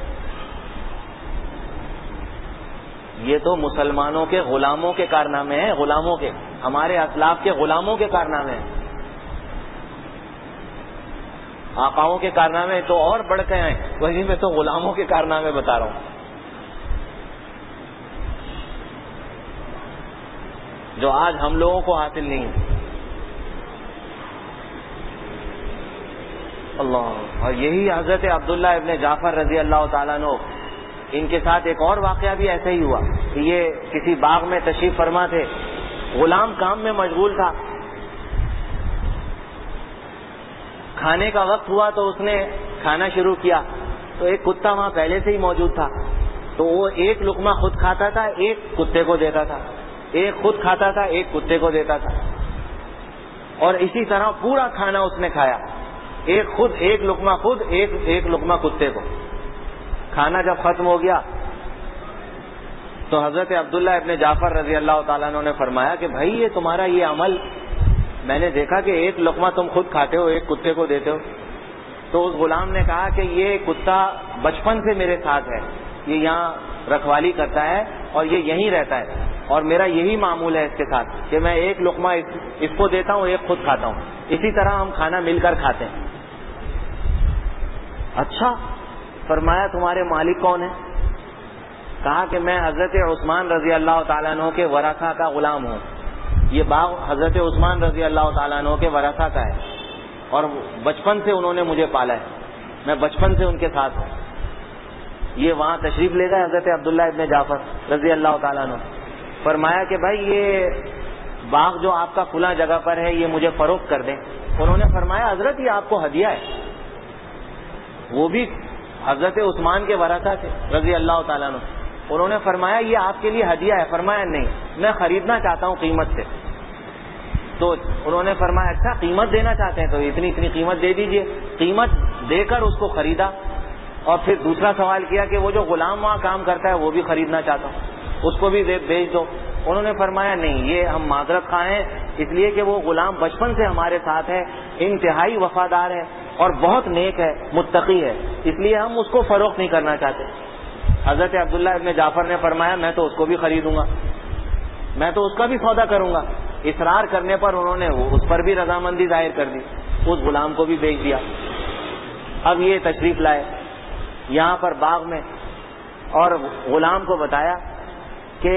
یہ تو مسلمانوں کے غلاموں کے کارنامے ہیں, غلاموں کے, ہمارے اسلاف کے غلاموں کے کارنامے ہیں. آقاؤں کے کارنامے تو اور بڑھ کے ہیں, وہیں میں تو غلاموں کے کارنامے بتا رہا ہوں جو آج ہم لوگوں کو حاصل نہیں ہے. اللہ. اور یہی حضرت عبداللہ ابن جعفر رضی اللہ تعالیٰ عنہ, ان کے ساتھ ایک اور واقعہ بھی ایسے ہی ہوا کہ یہ کسی باغ میں تشریف فرما تھے, غلام کام میں مشغول تھا, کھانے کا وقت ہوا تو اس نے کھانا شروع کیا. تو ایک کتا وہاں پہلے سے ہی موجود تھا, تو وہ ایک لقمہ خود کھاتا تھا, ایک کتے کو دیتا تھا, ایک خود کھاتا تھا, ایک کتے کو دیتا تھا, اور اسی طرح پورا کھانا اس نے کھایا. ایک لقمہ خود، ایک لقمہ کتے کو. کھانا جب ختم ہو گیا تو حضرت عبداللہ ابن جعفر رضی اللہ تعالیٰ عنہ نے فرمایا کہ بھائی یہ تمہارا یہ عمل میں نے دیکھا کہ ایک لقمہ تم خود کھاتے ہو، ایک کتے کو دیتے ہو. تو اس غلام نے کہا کہ یہ کتا بچپن سے میرے ساتھ ہے، یہ یہاں رکھوالی کرتا ہے اور یہ یہیں رہتا ہے، اور میرا یہی معمول ہے اس کے ساتھ کہ میں ایک لقمہ اس کو دیتا ہوں، ایک خود کھاتا ہوں، اسی طرح ہم کھانا مل کر کھاتے ہیں. اچھا، فرمایا تمہارے مالک کون ہیں؟ کہا کہ میں حضرت عثمان رضی اللہ تعالیٰ عنہ کے ورثہ کا غلام ہوں. یہ باغ حضرت عثمان رضی اللہ تعالیٰ عنہ کے ورثہ کا ہے اور بچپن سے انہوں نے مجھے پالا ہے، میں بچپن سے ان کے ساتھ ہوں. یہ وہاں تشریف لے گئے حضرت عبداللہ ابن جعفر رضی اللہ تعالیٰ عنہ. فرمایا کہ بھائی یہ باغ جو آپ کا فلاں جگہ پر ہے یہ مجھے فروخت کر دیں. انہوں نے فرمایا حضرت یہ آپ کو ہدیہ ہے. وہ بھی حضرت عثمان کے ورثہ تھے رضی اللہ تعالیٰ عنہ. انہوں نے فرمایا یہ آپ کے لیے ہدیہ ہے. فرمایا نہیں، میں خریدنا چاہتا ہوں قیمت سے. تو انہوں نے فرمایا اچھا قیمت دینا چاہتے ہیں تو اتنی قیمت دے دیجئے. قیمت دے کر اس کو خریدا اور پھر دوسرا سوال کیا کہ وہ جو غلام وہاں کام کرتا ہے وہ بھی خریدنا چاہتا ہوں، اس کو بھی بیچ دو. انہوں نے فرمایا نہیں، یہ ہم معذرت خواہ ہیں اس لیے کہ وہ غلام بچپن سے ہمارے ساتھ ہے، انتہائی وفادار ہے اور بہت نیک ہے، متقی ہے، اس لیے ہم اس کو فروخت نہیں کرنا چاہتے. حضرت عبداللہ ابن جعفر نے فرمایا میں تو اس کو بھی خریدوں گا، میں تو اس کا بھی سودا کروں گا. اصرار کرنے پر انہوں نے اس پر بھی رضامندی ظاہر کر دی، اس غلام کو بھی بیچ دیا. اب یہ تشریف لائے یہاں پر باغ میں اور غلام کو بتایا کہ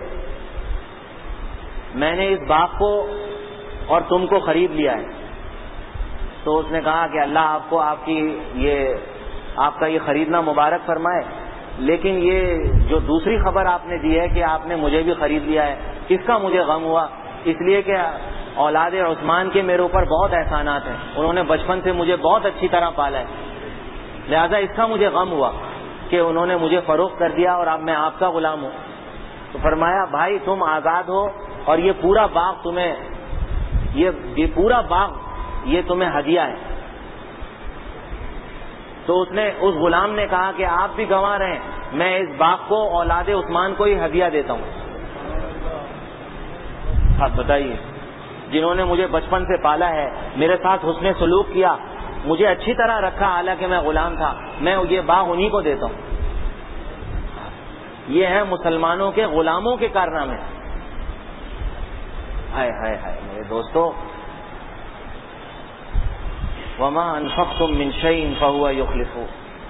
میں نے اس باغ کو اور تم کو خرید لیا ہے. تو اس نے کہا کہ اللہ آپ کو آپ کا یہ خریدنا مبارک فرمائے، لیکن یہ جو دوسری خبر آپ نے دی ہے کہ آپ نے مجھے بھی خرید لیا ہے، اس کا مجھے غم ہوا، اس لیے کہ اولاد عثمان کے میرے اوپر بہت احسانات ہیں، انہوں نے بچپن سے مجھے بہت اچھی طرح پالا ہے، لہذا اس کا مجھے غم ہوا کہ انہوں نے مجھے فروخت کر دیا اور اب میں آپ کا غلام ہوں. تو فرمایا بھائی تم آزاد ہو اور یہ پورا باغ تمہیں یہ پورا باغ یہ تمہیں ہدیہ ہے. تو اس غلام نے کہا کہ آپ بھی گواہ رہیں، میں اس باغ کو اولاد عثمان کو ہی ہدیہ دیتا ہوں. آپ بتائیے، جنہوں نے مجھے بچپن سے پالا ہے، میرے ساتھ حسن سلوک کیا، مجھے اچھی طرح رکھا حالانکہ میں غلام تھا، میں یہ باغ انہی کو دیتا ہوں. یہ ہے مسلمانوں کے غلاموں کے کارنامے. ہائے ہائے ہائے میرے دوستو، وما انفقتم من شيء فهو يخلفه.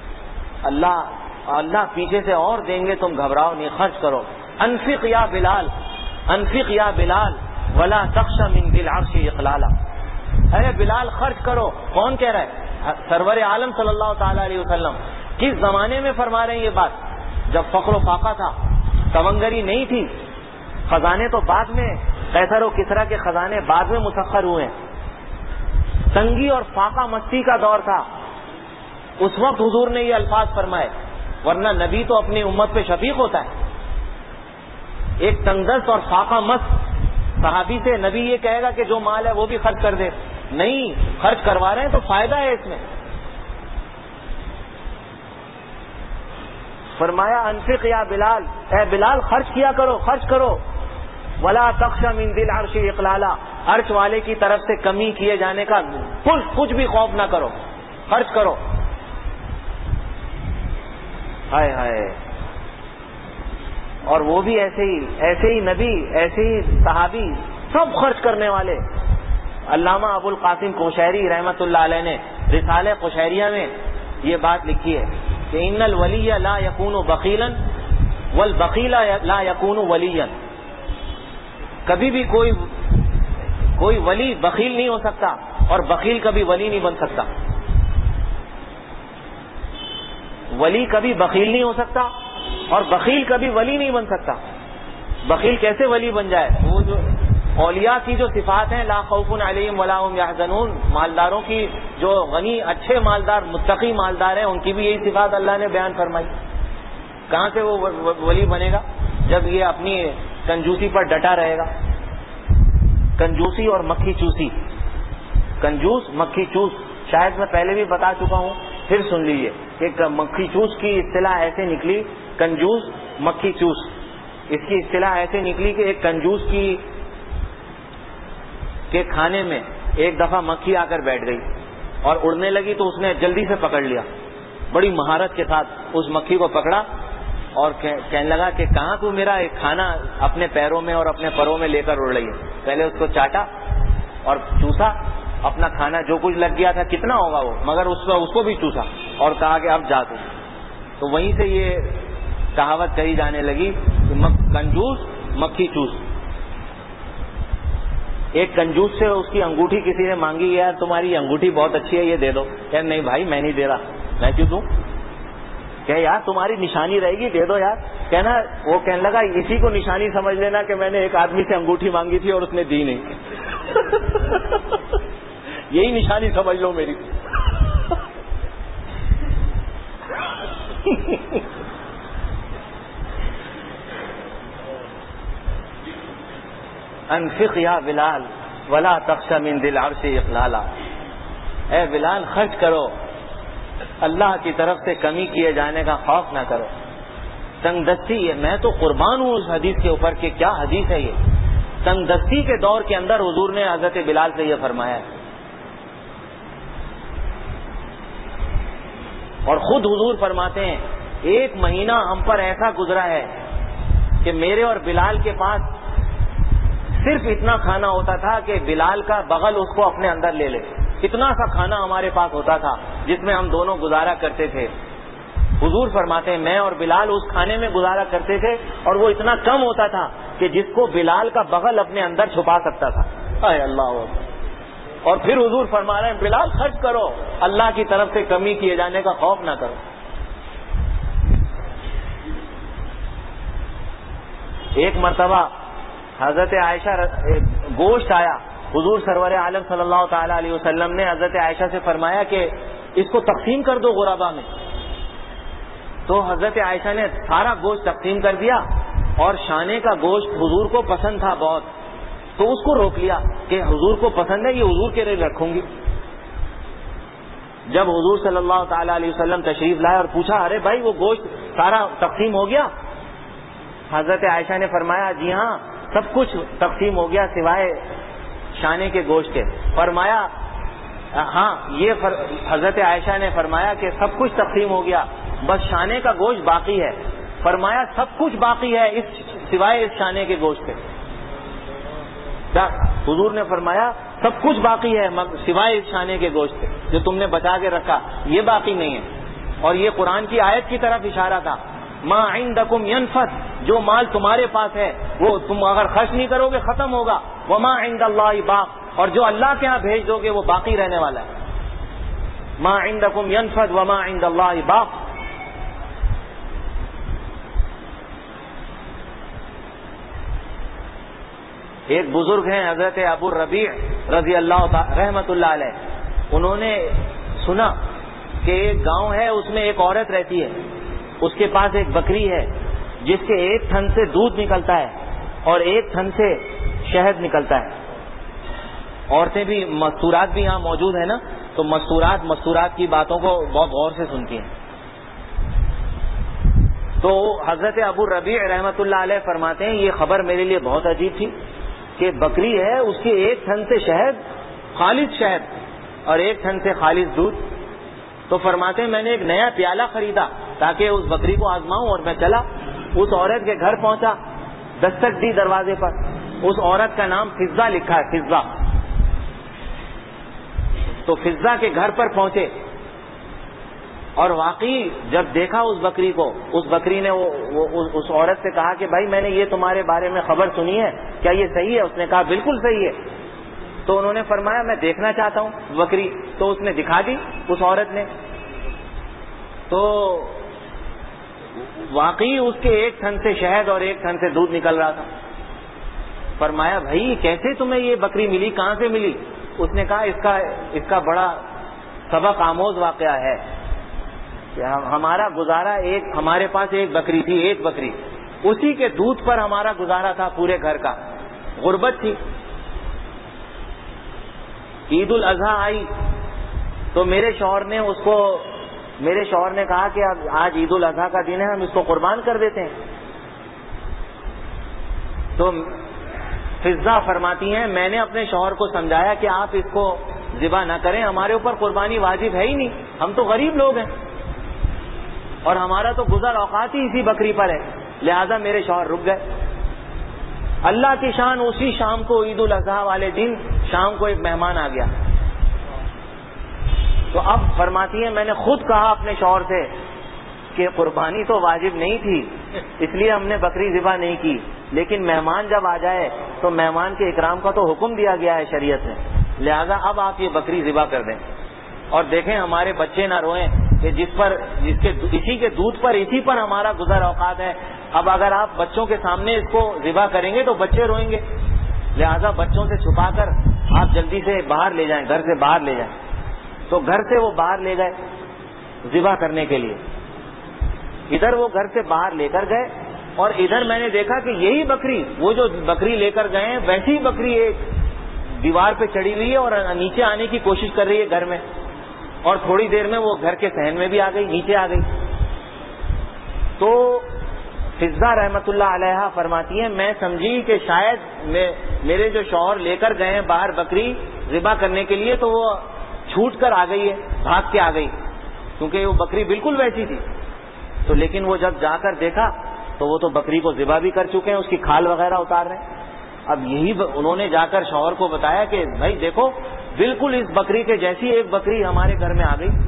اللہ پیچھے سے اور دیں گے، تم گھبراؤ نہیں، خرچ کرو. انفق یا بلال، انفق یا بلال ولا تخش من ذی العرش اقلالا. اے بلال خرچ کرو. کون کہہ رہا ہے؟ سرور عالم صلی اللہ تعالی علیہ وسلم. کس زمانے میں فرما رہے ہیں یہ بات؟ جب فقر و فاقہ تھا، تونگری نہیں تھی، خزانے تو بعد میں، قیصر و کسریٰ کے خزانے بعد میں مسخر ہوئے. تنگی اور فاقہ مستی کا دور تھا، اس وقت حضور نے یہ الفاظ فرمائے، ورنہ نبی تو اپنی امت پہ شفیق ہوتا ہے. ایک تنگدست اور فاقہ مست صحابی سے نبی یہ کہے گا کہ جو مال ہے وہ بھی خرچ کر دے؟ نہیں، خرچ کروا رہے ہیں تو فائدہ ہے اس میں. فرمایا انفق یا بلال، اے بلال خرچ کیا کرو، خرچ کرو. ولا تخش من ذی العرش اقلالا، عرش والے کی طرف سے کمی کیے جانے کا کچھ بھی خوف نہ کرو، خرچ کرو. ہائے ہائے. اور وہ بھی ایسے ہی نبی، ایسے ہی صحابی، سب خرچ کرنے والے. علامہ ابو القاسم قشیری رحمۃ اللہ علیہ نے رسالہ قشیریہ میں یہ بات لکھی ہے کہ ان الولی لا یکون بخیلا والبخیل لا یکون ولیا. کبھی بھی کوئی ولی بخیل نہیں ہو سکتا اور بخیل کبھی ولی نہیں بن سکتا. ولی کبھی بخیل نہیں ہو سکتا اور بخیل کبھی ولی نہیں بن سکتا. بخیل کیسے ولی بن جائے؟ وہ جو اولیاء کی جو صفات ہیں، لا خوف علیہم ولا هم یحزنون، مالداروں کی جو غنی اچھے مالدار متقی مالدار ہیں، ان کی بھی یہی صفات اللہ نے بیان فرمائی. کہاں سے وہ ولی بنے گا؟ جب یہ اپنی کنجوسی پر ڈٹا رہے گا. کنجوسی اور مکھی چوسی، کنجوس مکھی چوس، شاید میں پہلے بھی بتا چکا ہوں، پھر سن لیجیے کہ مکھی چوس کی اصطلاح ایسے نکلی، کنجوس مکھی چوس، اس کی اصطلاح ایسے نکلی کہ ایک کنجوس کے کھانے میں ایک دفعہ مکھی آ کر بیٹھ گئی اور اڑنے لگی تو اس نے جلدی سے پکڑ لیا، بڑی مہارت کے ساتھ اس مکھی کو پکڑا اور کہنے لگا کہ کہاں تو میرا ایک کھانا اپنے پیروں میں اور اپنے پروں میں لے کر اڑ رہی ہے. پہلے اس کو چاٹا اور چوسا اپنا کھانا، جو کچھ لگ گیا تھا کتنا ہوگا وہ، مگر اس کو بھی چوسا اور کہا کہ اب جا تو وہیں سے یہ کہاوت کہی جانے لگی کہ کنجوس مکھی چوس. ایک کنجوس سے اس کی انگوٹھی کسی نے مانگی، یار تمہاری یہ انگوٹھی بہت اچھی ہے یہ دے دو. یار نہیں بھائی میں نہیں دے رہا. میں کیوں دوں؟ کہ یار تمہاری نشانی رہے گی، دے دو یار. کہنا وہ کہنے لگا اسی کو نشانی سمجھ لینا کہ میں نے ایک آدمی سے انگوٹھی مانگی تھی اور اس نے دی نہیں. یہی نشانی سمجھ لو میری. انفق یا بلال ولا تخش من ذی العرش اقلالا. اے بلال خرچ کرو، اللہ کی طرف سے کمی کیے جانے کا خوف نہ کرو. تنگ دستی ہے، میں تو قربان ہوں اس حدیث کے اوپر کہ کیا حدیث ہے یہ. تنگ دستی کے دور کے اندر حضور نے حضرت بلال سے یہ فرمایا ہے، اور خود حضور فرماتے ہیں ایک مہینہ ہم پر ایسا گزرا ہے کہ میرے اور بلال کے پاس صرف اتنا کھانا ہوتا تھا کہ بلال کا بغل اس کو اپنے اندر لے لے. اتنا سا کھانا ہمارے پاس ہوتا تھا جس میں ہم دونوں گزارا کرتے تھے. حضور فرماتے ہیں میں اور بلال اس کھانے میں گزارا کرتے تھے اور وہ اتنا کم ہوتا تھا کہ جس کو بلال کا بغل اپنے اندر چھپا سکتا تھا. اے اللہ. اور پھر حضور فرما رہے ہیں بلال خرچ کرو، اللہ کی طرف سے کمی کیے جانے کا خوف نہ کرو. ایک مرتبہ حضرت عائشہ گوشت آیا، حضور سرور عالم صلی اللہ تعالی علیہ وسلم نے حضرت عائشہ سے فرمایا کہ اس کو تقسیم کر دو غربا میں. تو حضرت عائشہ نے سارا گوشت تقسیم کر دیا اور شانے کا گوشت حضور کو پسند تھا بہت، تو اس کو روک لیا کہ حضور کو پسند ہے یہ حضور کے لیے رکھوں گی. جب حضور صلی اللہ تعالی علیہ وسلم تشریف لائے اور پوچھا ارے بھائی وہ گوشت سارا تقسیم ہو گیا؟ حضرت عائشہ نے فرمایا جی ہاں سب کچھ تقسیم ہو گیا سوائے شانے کے گوشت کے. فرمایا ہاں یہ حضرت عائشہ نے فرمایا کہ سب کچھ تقسیم ہو گیا بس شانے کا گوشت باقی ہے. فرمایا سب کچھ باقی ہے سوائے اس شانے کے گوشت کے. حضور نے فرمایا سب کچھ باقی ہے سوائے اس شانے کے گوشت کے جو تم نے بچا کے رکھا یہ باقی نہیں ہے. اور یہ قرآن کی آیت کی طرف اشارہ تھا ما عندکم ینفد، جو مال تمہارے پاس ہے وہ تم اگر خرچ نہیں کرو گے ختم ہوگا. وما عند اللہ باق، اور جو اللہ کے ہاں بھیج دو گے وہ باقی رہنے والا ہے. ما عندکم ینفد وما عند اللہ باق. ایک بزرگ ہیں حضرت ابو الربیع رضی اللہ رحمت اللہ علیہ، انہوں نے سنا کہ ایک گاؤں ہے اس میں ایک عورت رہتی ہے، اس کے پاس ایک بکری ہے جس کے ایک تھن سے دودھ نکلتا ہے اور ایک تھن سے شہد نکلتا ہے. عورتیں بھی مستورات بھی یہاں موجود ہیں نا، تو مستورات کی باتوں کو بہت غور سے سنتی ہیں. تو حضرت ابو ربیع رحمت اللہ علیہ فرماتے ہیں یہ خبر میرے لیے بہت عجیب تھی کہ بکری ہے اس کے ایک تھن سے شہد، خالص شہد، اور ایک تھن سے خالص دودھ. تو فرماتے ہیں میں نے ایک نیا پیالہ خریدا تاکہ اس بکری کو آزماؤں، اور میں چلا اس عورت کے گھر پہنچا، دستک دی دروازے پر. اس عورت کا نام فضہ لکھا ہے، فضہ. تو فضہ کے گھر پر پہنچے اور واقعی جب دیکھا اس بکری کو، اس بکری نے اس عورت سے کہا کہ بھائی میں نے یہ تمہارے بارے میں خبر سنی ہے، کیا یہ صحیح ہے؟ اس نے کہا بالکل صحیح ہے. تو انہوں نے فرمایا میں دیکھنا چاہتا ہوں بکری. تو اس نے دکھا دی اس عورت نے. تو واقعی اس کے ایک تھن سے شہد اور ایک تھن سے دودھ نکل رہا تھا. فرمایا بھائی کیسے تمہیں یہ بکری ملی، کہاں سے ملی؟ اس نے کہا اس کا بڑا سبق آموز واقعہ ہے کہ ہمارا گزارا ہمارے پاس ایک بکری تھی، ایک بکری، اسی کے دودھ پر ہمارا گزارا تھا پورے گھر کا. غربت تھی. عید الاضحیٰ آئی تو میرے شوہر نے کہا کہ اب آج عید الاضحیٰ کا دن ہے، ہم اس کو قربان کر دیتے ہیں. تو فضہ فرماتی ہیں میں نے اپنے شوہر کو سمجھایا کہ آپ اس کو ذبح نہ کریں، ہمارے اوپر قربانی واجب ہے ہی نہیں، ہم تو غریب لوگ ہیں اور ہمارا تو گزر اوقات ہی اسی بکری پر ہے. لہذا میرے شوہر رک گئے. اللہ کی شان، اسی شام کو عید الاضحیٰ والے دن شام کو ایک مہمان آ گیا. تو اب فرماتی ہیں میں نے خود کہا اپنے شوہر سے کہ قربانی تو واجب نہیں تھی اس لیے ہم نے بکری ذبح نہیں کی، لیکن مہمان جب آ جائے تو مہمان کے اکرام کا تو حکم دیا گیا ہے شریعت میں، لہذا اب آپ یہ بکری ذبح کر دیں. اور دیکھیں ہمارے بچے نہ روئیں کہ اسی کے دودھ پر اسی پر ہمارا گزر اوقات ہے. اب اگر آپ بچوں کے سامنے اس کو ذبح کریں گے تو بچے روئیں گے، لہذا بچوں سے چھپا کر آپ جلدی سے باہر لے جائیں، گھر سے باہر لے جائیں. تو گھر سے وہ باہر لے گئے ذبح کرنے کے لیے. ادھر وہ گھر سے باہر لے کر گئے اور ادھر میں نے دیکھا کہ یہی بکری، وہ جو بکری لے کر گئے ہیں ویسی بکری ایک دیوار پہ چڑھی ہوئی ہے اور نیچے آنے کی کوشش کر رہی ہے گھر میں، اور تھوڑی دیر میں وہ گھر کے صحن میں بھی آ گئی، نیچے آ گئی. تو فضہ رحمت اللہ علیہ فرماتی ہیں میں سمجھی کہ شاید میرے جو شوہر لے کر گئے ہیں باہر بکری ذبح کرنے کے لیے تو وہ چھوٹ کر آ گئی ہے، بھاگ کے آ گئی، کیونکہ وہ بکری بالکل ویسی تھی. تو لیکن وہ جب جا کر دیکھا تو وہ تو بکری کو ذبح بھی کر چکے ہیں، اس کی کھال وغیرہ اتار رہے ہیں. اب یہی انہوں نے جا کر شوہر کو بتایا کہ بھائی دیکھو بالکل اس بکری کے جیسی ایک بکری ہمارے گھر میں آ گئی.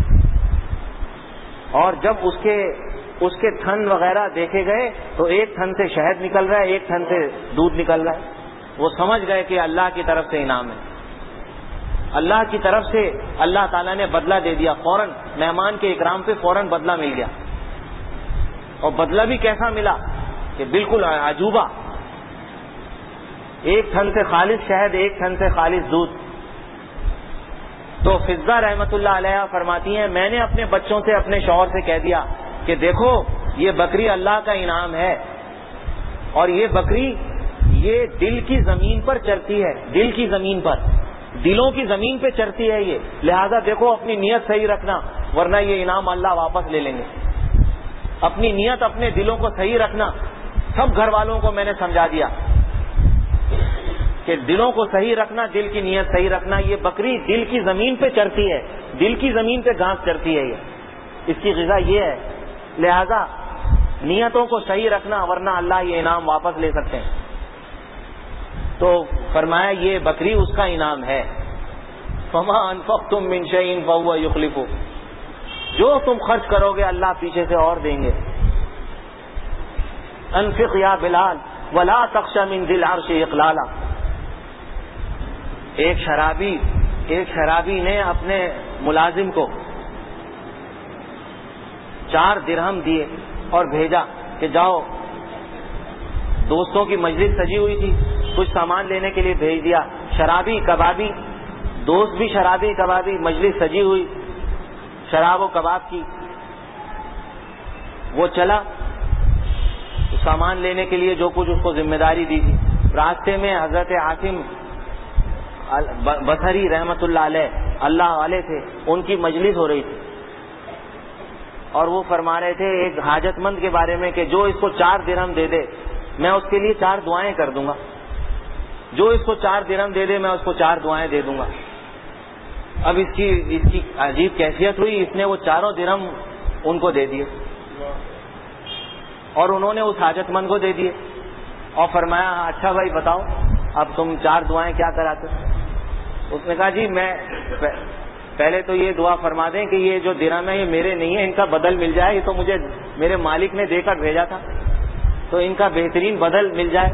اور جب اس کے تھن وغیرہ دیکھے گئے تو ایک تھن سے شہد نکل رہا ہے، ایک تھن سے دودھ نکل رہا ہے. وہ سمجھ گئے کہ اللہ کی طرف سے انعام ہے، اللہ کی طرف سے اللہ تعالیٰ نے بدلہ دے دیا. فوراً مہمان کے اکرام پہ فوراً بدلہ مل گیا. اور بدلہ بھی کیسا ملا کہ بالکل عجوبہ، ایک تھن سے خالص شہد، ایک تھن سے خالص دودھ. تو فضہ رحمت اللہ علیہ فرماتی ہیں میں نے اپنے بچوں سے اپنے شوہر سے کہہ دیا کہ دیکھو یہ بکری اللہ کا انعام ہے، اور یہ بکری یہ دل کی زمین پر چرتی ہے، دل کی زمین پر، دلوں کی زمین پہ چرتی ہے یہ، لہذا دیکھو اپنی نیت صحیح رکھنا ورنہ یہ انعام اللہ واپس لے لیں گے. اپنی نیت، اپنے دلوں کو صحیح رکھنا. سب گھر والوں کو میں نے سمجھا دیا کہ دلوں کو صحیح رکھنا، دل کی نیت صحیح رکھنا. یہ بکری دل کی زمین پہ چرتی ہے، دل کی زمین پہ گھاس چرتی ہے، اس کی غذا یہ ہے، لہذا نیتوں کو صحیح رکھنا ورنہ اللہ یہ انعام واپس لے سکتے ہیں. تو فرمایا یہ بکری اس کا انعام ہے. فما انفقتم من شیء فهو یخلفہ، جو تم خرچ کرو گے اللہ پیچھے سے اور دیں گے. انفق یا بلال ولا تخش من ذی العرش اقلالا. ایک شرابی نے اپنے ملازم کو 4 درہم دیے اور بھیجا کہ جاؤ، دوستوں کی مجلس سجی ہوئی تھی، کچھ سامان لینے کے لیے بھیج دیا. شرابی کبابی، دوست بھی شرابی کبابی، مجلس سجی ہوئی شراب و کباب کی. وہ چلا سامان لینے کے لیے جو کچھ اس کو ذمہ داری دی تھی. راستے میں حضرت عاصم بصری رحمت اللہ علیہ اللہ والے تھے، ان کی مجلس ہو رہی تھی اور وہ فرما رہے تھے ایک حاجت مند کے بارے میں کہ جو اس کو 4 درہم دے دے میں اس کے لیے 4 دعائیں کر دوں گا. جو اس کو 4 درہم دے دے میں اس کو 4 دعائیں دے دوں گا. اب اس کی عجیب کیفیت ہوئی، اس نے وہ 4 درہم ان کو دے دیے اور انہوں نے اس حاجت مند کو دے دیے اور فرمایا اچھا بھائی بتاؤ اب تم 4 دعائیں کیا کراتے. اس نے کہا جی میں پہلے تو یہ دعا فرما دیں کہ یہ جو درہم ہے یہ میرے نہیں ہے، ان کا بدل مل جائے، یہ تو مجھے میرے مالک نے دے کر بھیجا تھا، تو ان کا بہترین بدل مل جائے.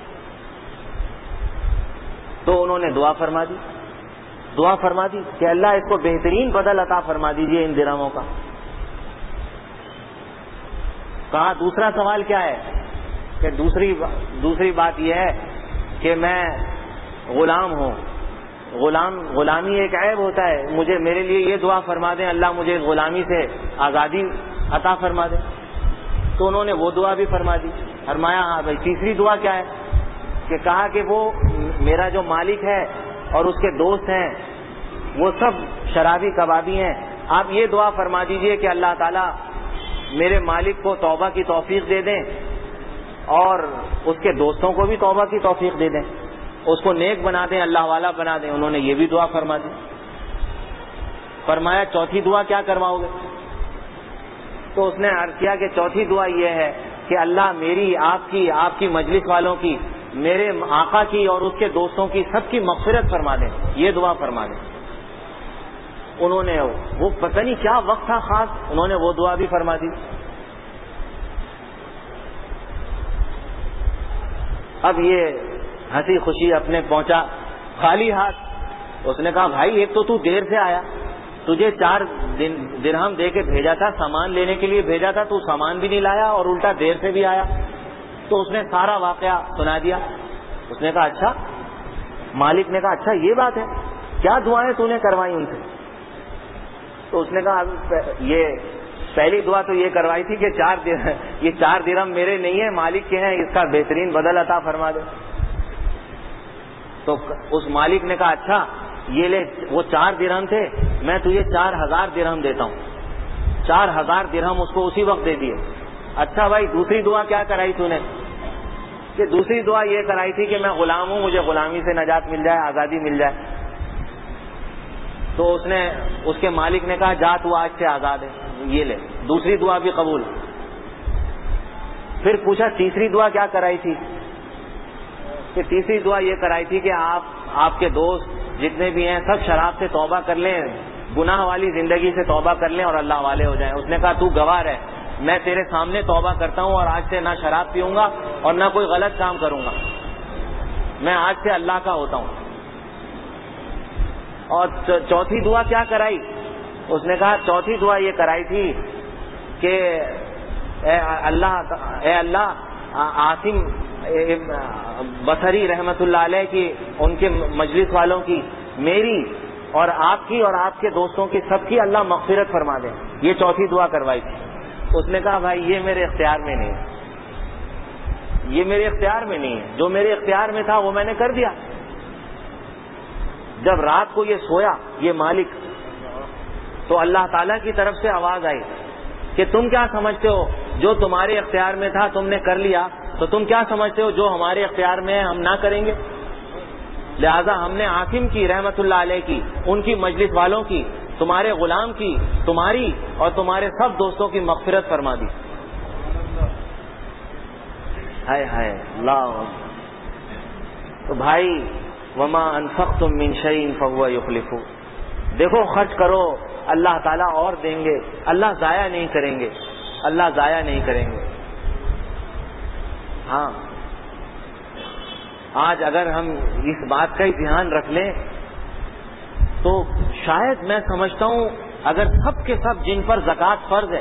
تو انہوں نے دعا فرما دی کہ اللہ اس کو بہترین بدل عطا فرما دیجئے ان درہموں کا. کہا دوسرا سوال کیا ہے کہ دوسری بات یہ ہے کہ میں غلام ہوں، غلامی ایک عیب ہوتا ہے، میرے لیے یہ دعا فرما دیں اللہ مجھے غلامی سے آزادی عطا فرما دیں. تو انہوں نے وہ دعا بھی فرما دی. فرمایا ہاں بھائی تیسری دعا کیا ہے کہ کہا کہ وہ میرا جو مالک ہے اور اس کے دوست ہیں وہ سب شرابی کبابی ہیں. آپ یہ دعا فرما دیجئے کہ اللہ تعالیٰ میرے مالک کو توبہ کی توفیق دے دیں اور اس کے دوستوں کو بھی توبہ کی توفیق دے دیں, اس کو نیک بنا دیں, اللہ والا بنا دیں. انہوں نے یہ بھی دعا فرما دی. فرمایا چوتھی دعا کیا کرواؤ گے؟ تو اس نے عرض کیا کہ چوتھی دعا یہ ہے کہ اللہ میری, آپ کی مجلس والوں کی, میرے آقا کی اور اس کے دوستوں کی سب کی مغفرت فرما دیں. یہ دعا فرما دیں. انہوں نے وہ پتہ نہیں کیا وقت تھا خاص, انہوں نے وہ دعا بھی فرما دی. اب یہ ہنسی خوشی اپنے پہنچا خالی ہاتھ. اس نے کہا بھائی ایک تو دیر سے آیا, تجھے 4 درہم دے کے بھیجا تھا, سامان لینے کے لیے بھیجا تھا, تو سامان بھی نہیں لایا اور الٹا دیر سے بھی آیا. تو اس نے سارا واقعہ سنا دیا. اس نے کہا اچھا. مالک نے کہا اچھا یہ بات ہے, کیا دعائیں تو نے کروائی ان سے؟ تو اس نے کہا یہ پہلی دعا تو یہ کروائی تھی کہ 4 درہم میرے نہیں ہیں, مالک کے ہیں, اس کا بہترین بدل عطا فرما دے. تو اس مالک نے کہا اچھا یہ لے, وہ 4 درہم تھے, میں تجھے 4000 درہم دیتا ہوں. 4000 درہم اس کو اسی وقت دے دیے. اچھا بھائی دوسری دعا کیا کرائی تو نے؟ کہ دوسری دعا یہ کرائی تھی کہ میں غلام ہوں, مجھے غلامی سے نجات مل جائے, آزادی مل جائے. تو اس کے مالک نے کہا جا تو آج سے آزاد ہے, یہ لے. دوسری دعا بھی قبول. پھر پوچھا تیسری دعا کیا کرائی تھی؟ کہ تیسری دعا یہ کرائی تھی کہ آپ کے دوست جتنے بھی ہیں سب شراب سے توبہ کر لیں, گناہ والی زندگی سے توبہ کر لیں اور اللہ والے ہو جائیں. اس نے کہا تو گواہ ہے, میں تیرے سامنے توبہ کرتا ہوں اور آج سے نہ شراب پیوں گا اور نہ کوئی غلط کام کروں گا, میں آج سے اللہ کا ہوتا ہوں. اور چوتھی دعا کیا کرائی؟ اس نے کہا چوتھی دعا یہ کرائی تھی کہ اے اللہ عاصم بصری رحمت اللہ علیہ کی, ان کے مجلس والوں کی, میری اور آپ کی اور آپ کے دوستوں کی سب کی اللہ مغفرت فرما دے. یہ چوتھی دعا کروائی تھی. اس نے کہا بھائی یہ میرے اختیار میں نہیں ہے, یہ میرے اختیار میں نہیں ہے, جو میرے اختیار میں تھا وہ میں نے کر دیا. جب رات کو یہ سویا یہ مالک, تو اللہ تعالیٰ کی طرف سے آواز آئی کہ تم کیا سمجھتے ہو, جو تمہارے اختیار میں تھا تم نے کر لیا, تو تم کیا سمجھتے ہو جو ہمارے اختیار میں ہے ہم نہ کریں گے؟ لہذا ہم نے عاصم کی رحمت اللہ علیہ کی, ان کی مجلس والوں کی, تمہارے غلام کی, تمہاری اور تمہارے سب دوستوں کی مغفرت فرما دی. ہائے ہائے اللہ. تو بھائی وما انفقتم من شیء فهو یخلفہ, دیکھو خرچ کرو, اللہ تعالیٰ اور دیں گے, اللہ ضائع نہیں کریں گے, اللہ ضائع نہیں کریں گے. ہاں آج اگر ہم اس بات کا ہی دھیان رکھ لیں تو شاید میں سمجھتا ہوں اگر سب کے سب جن پر زکوٰۃ فرض ہے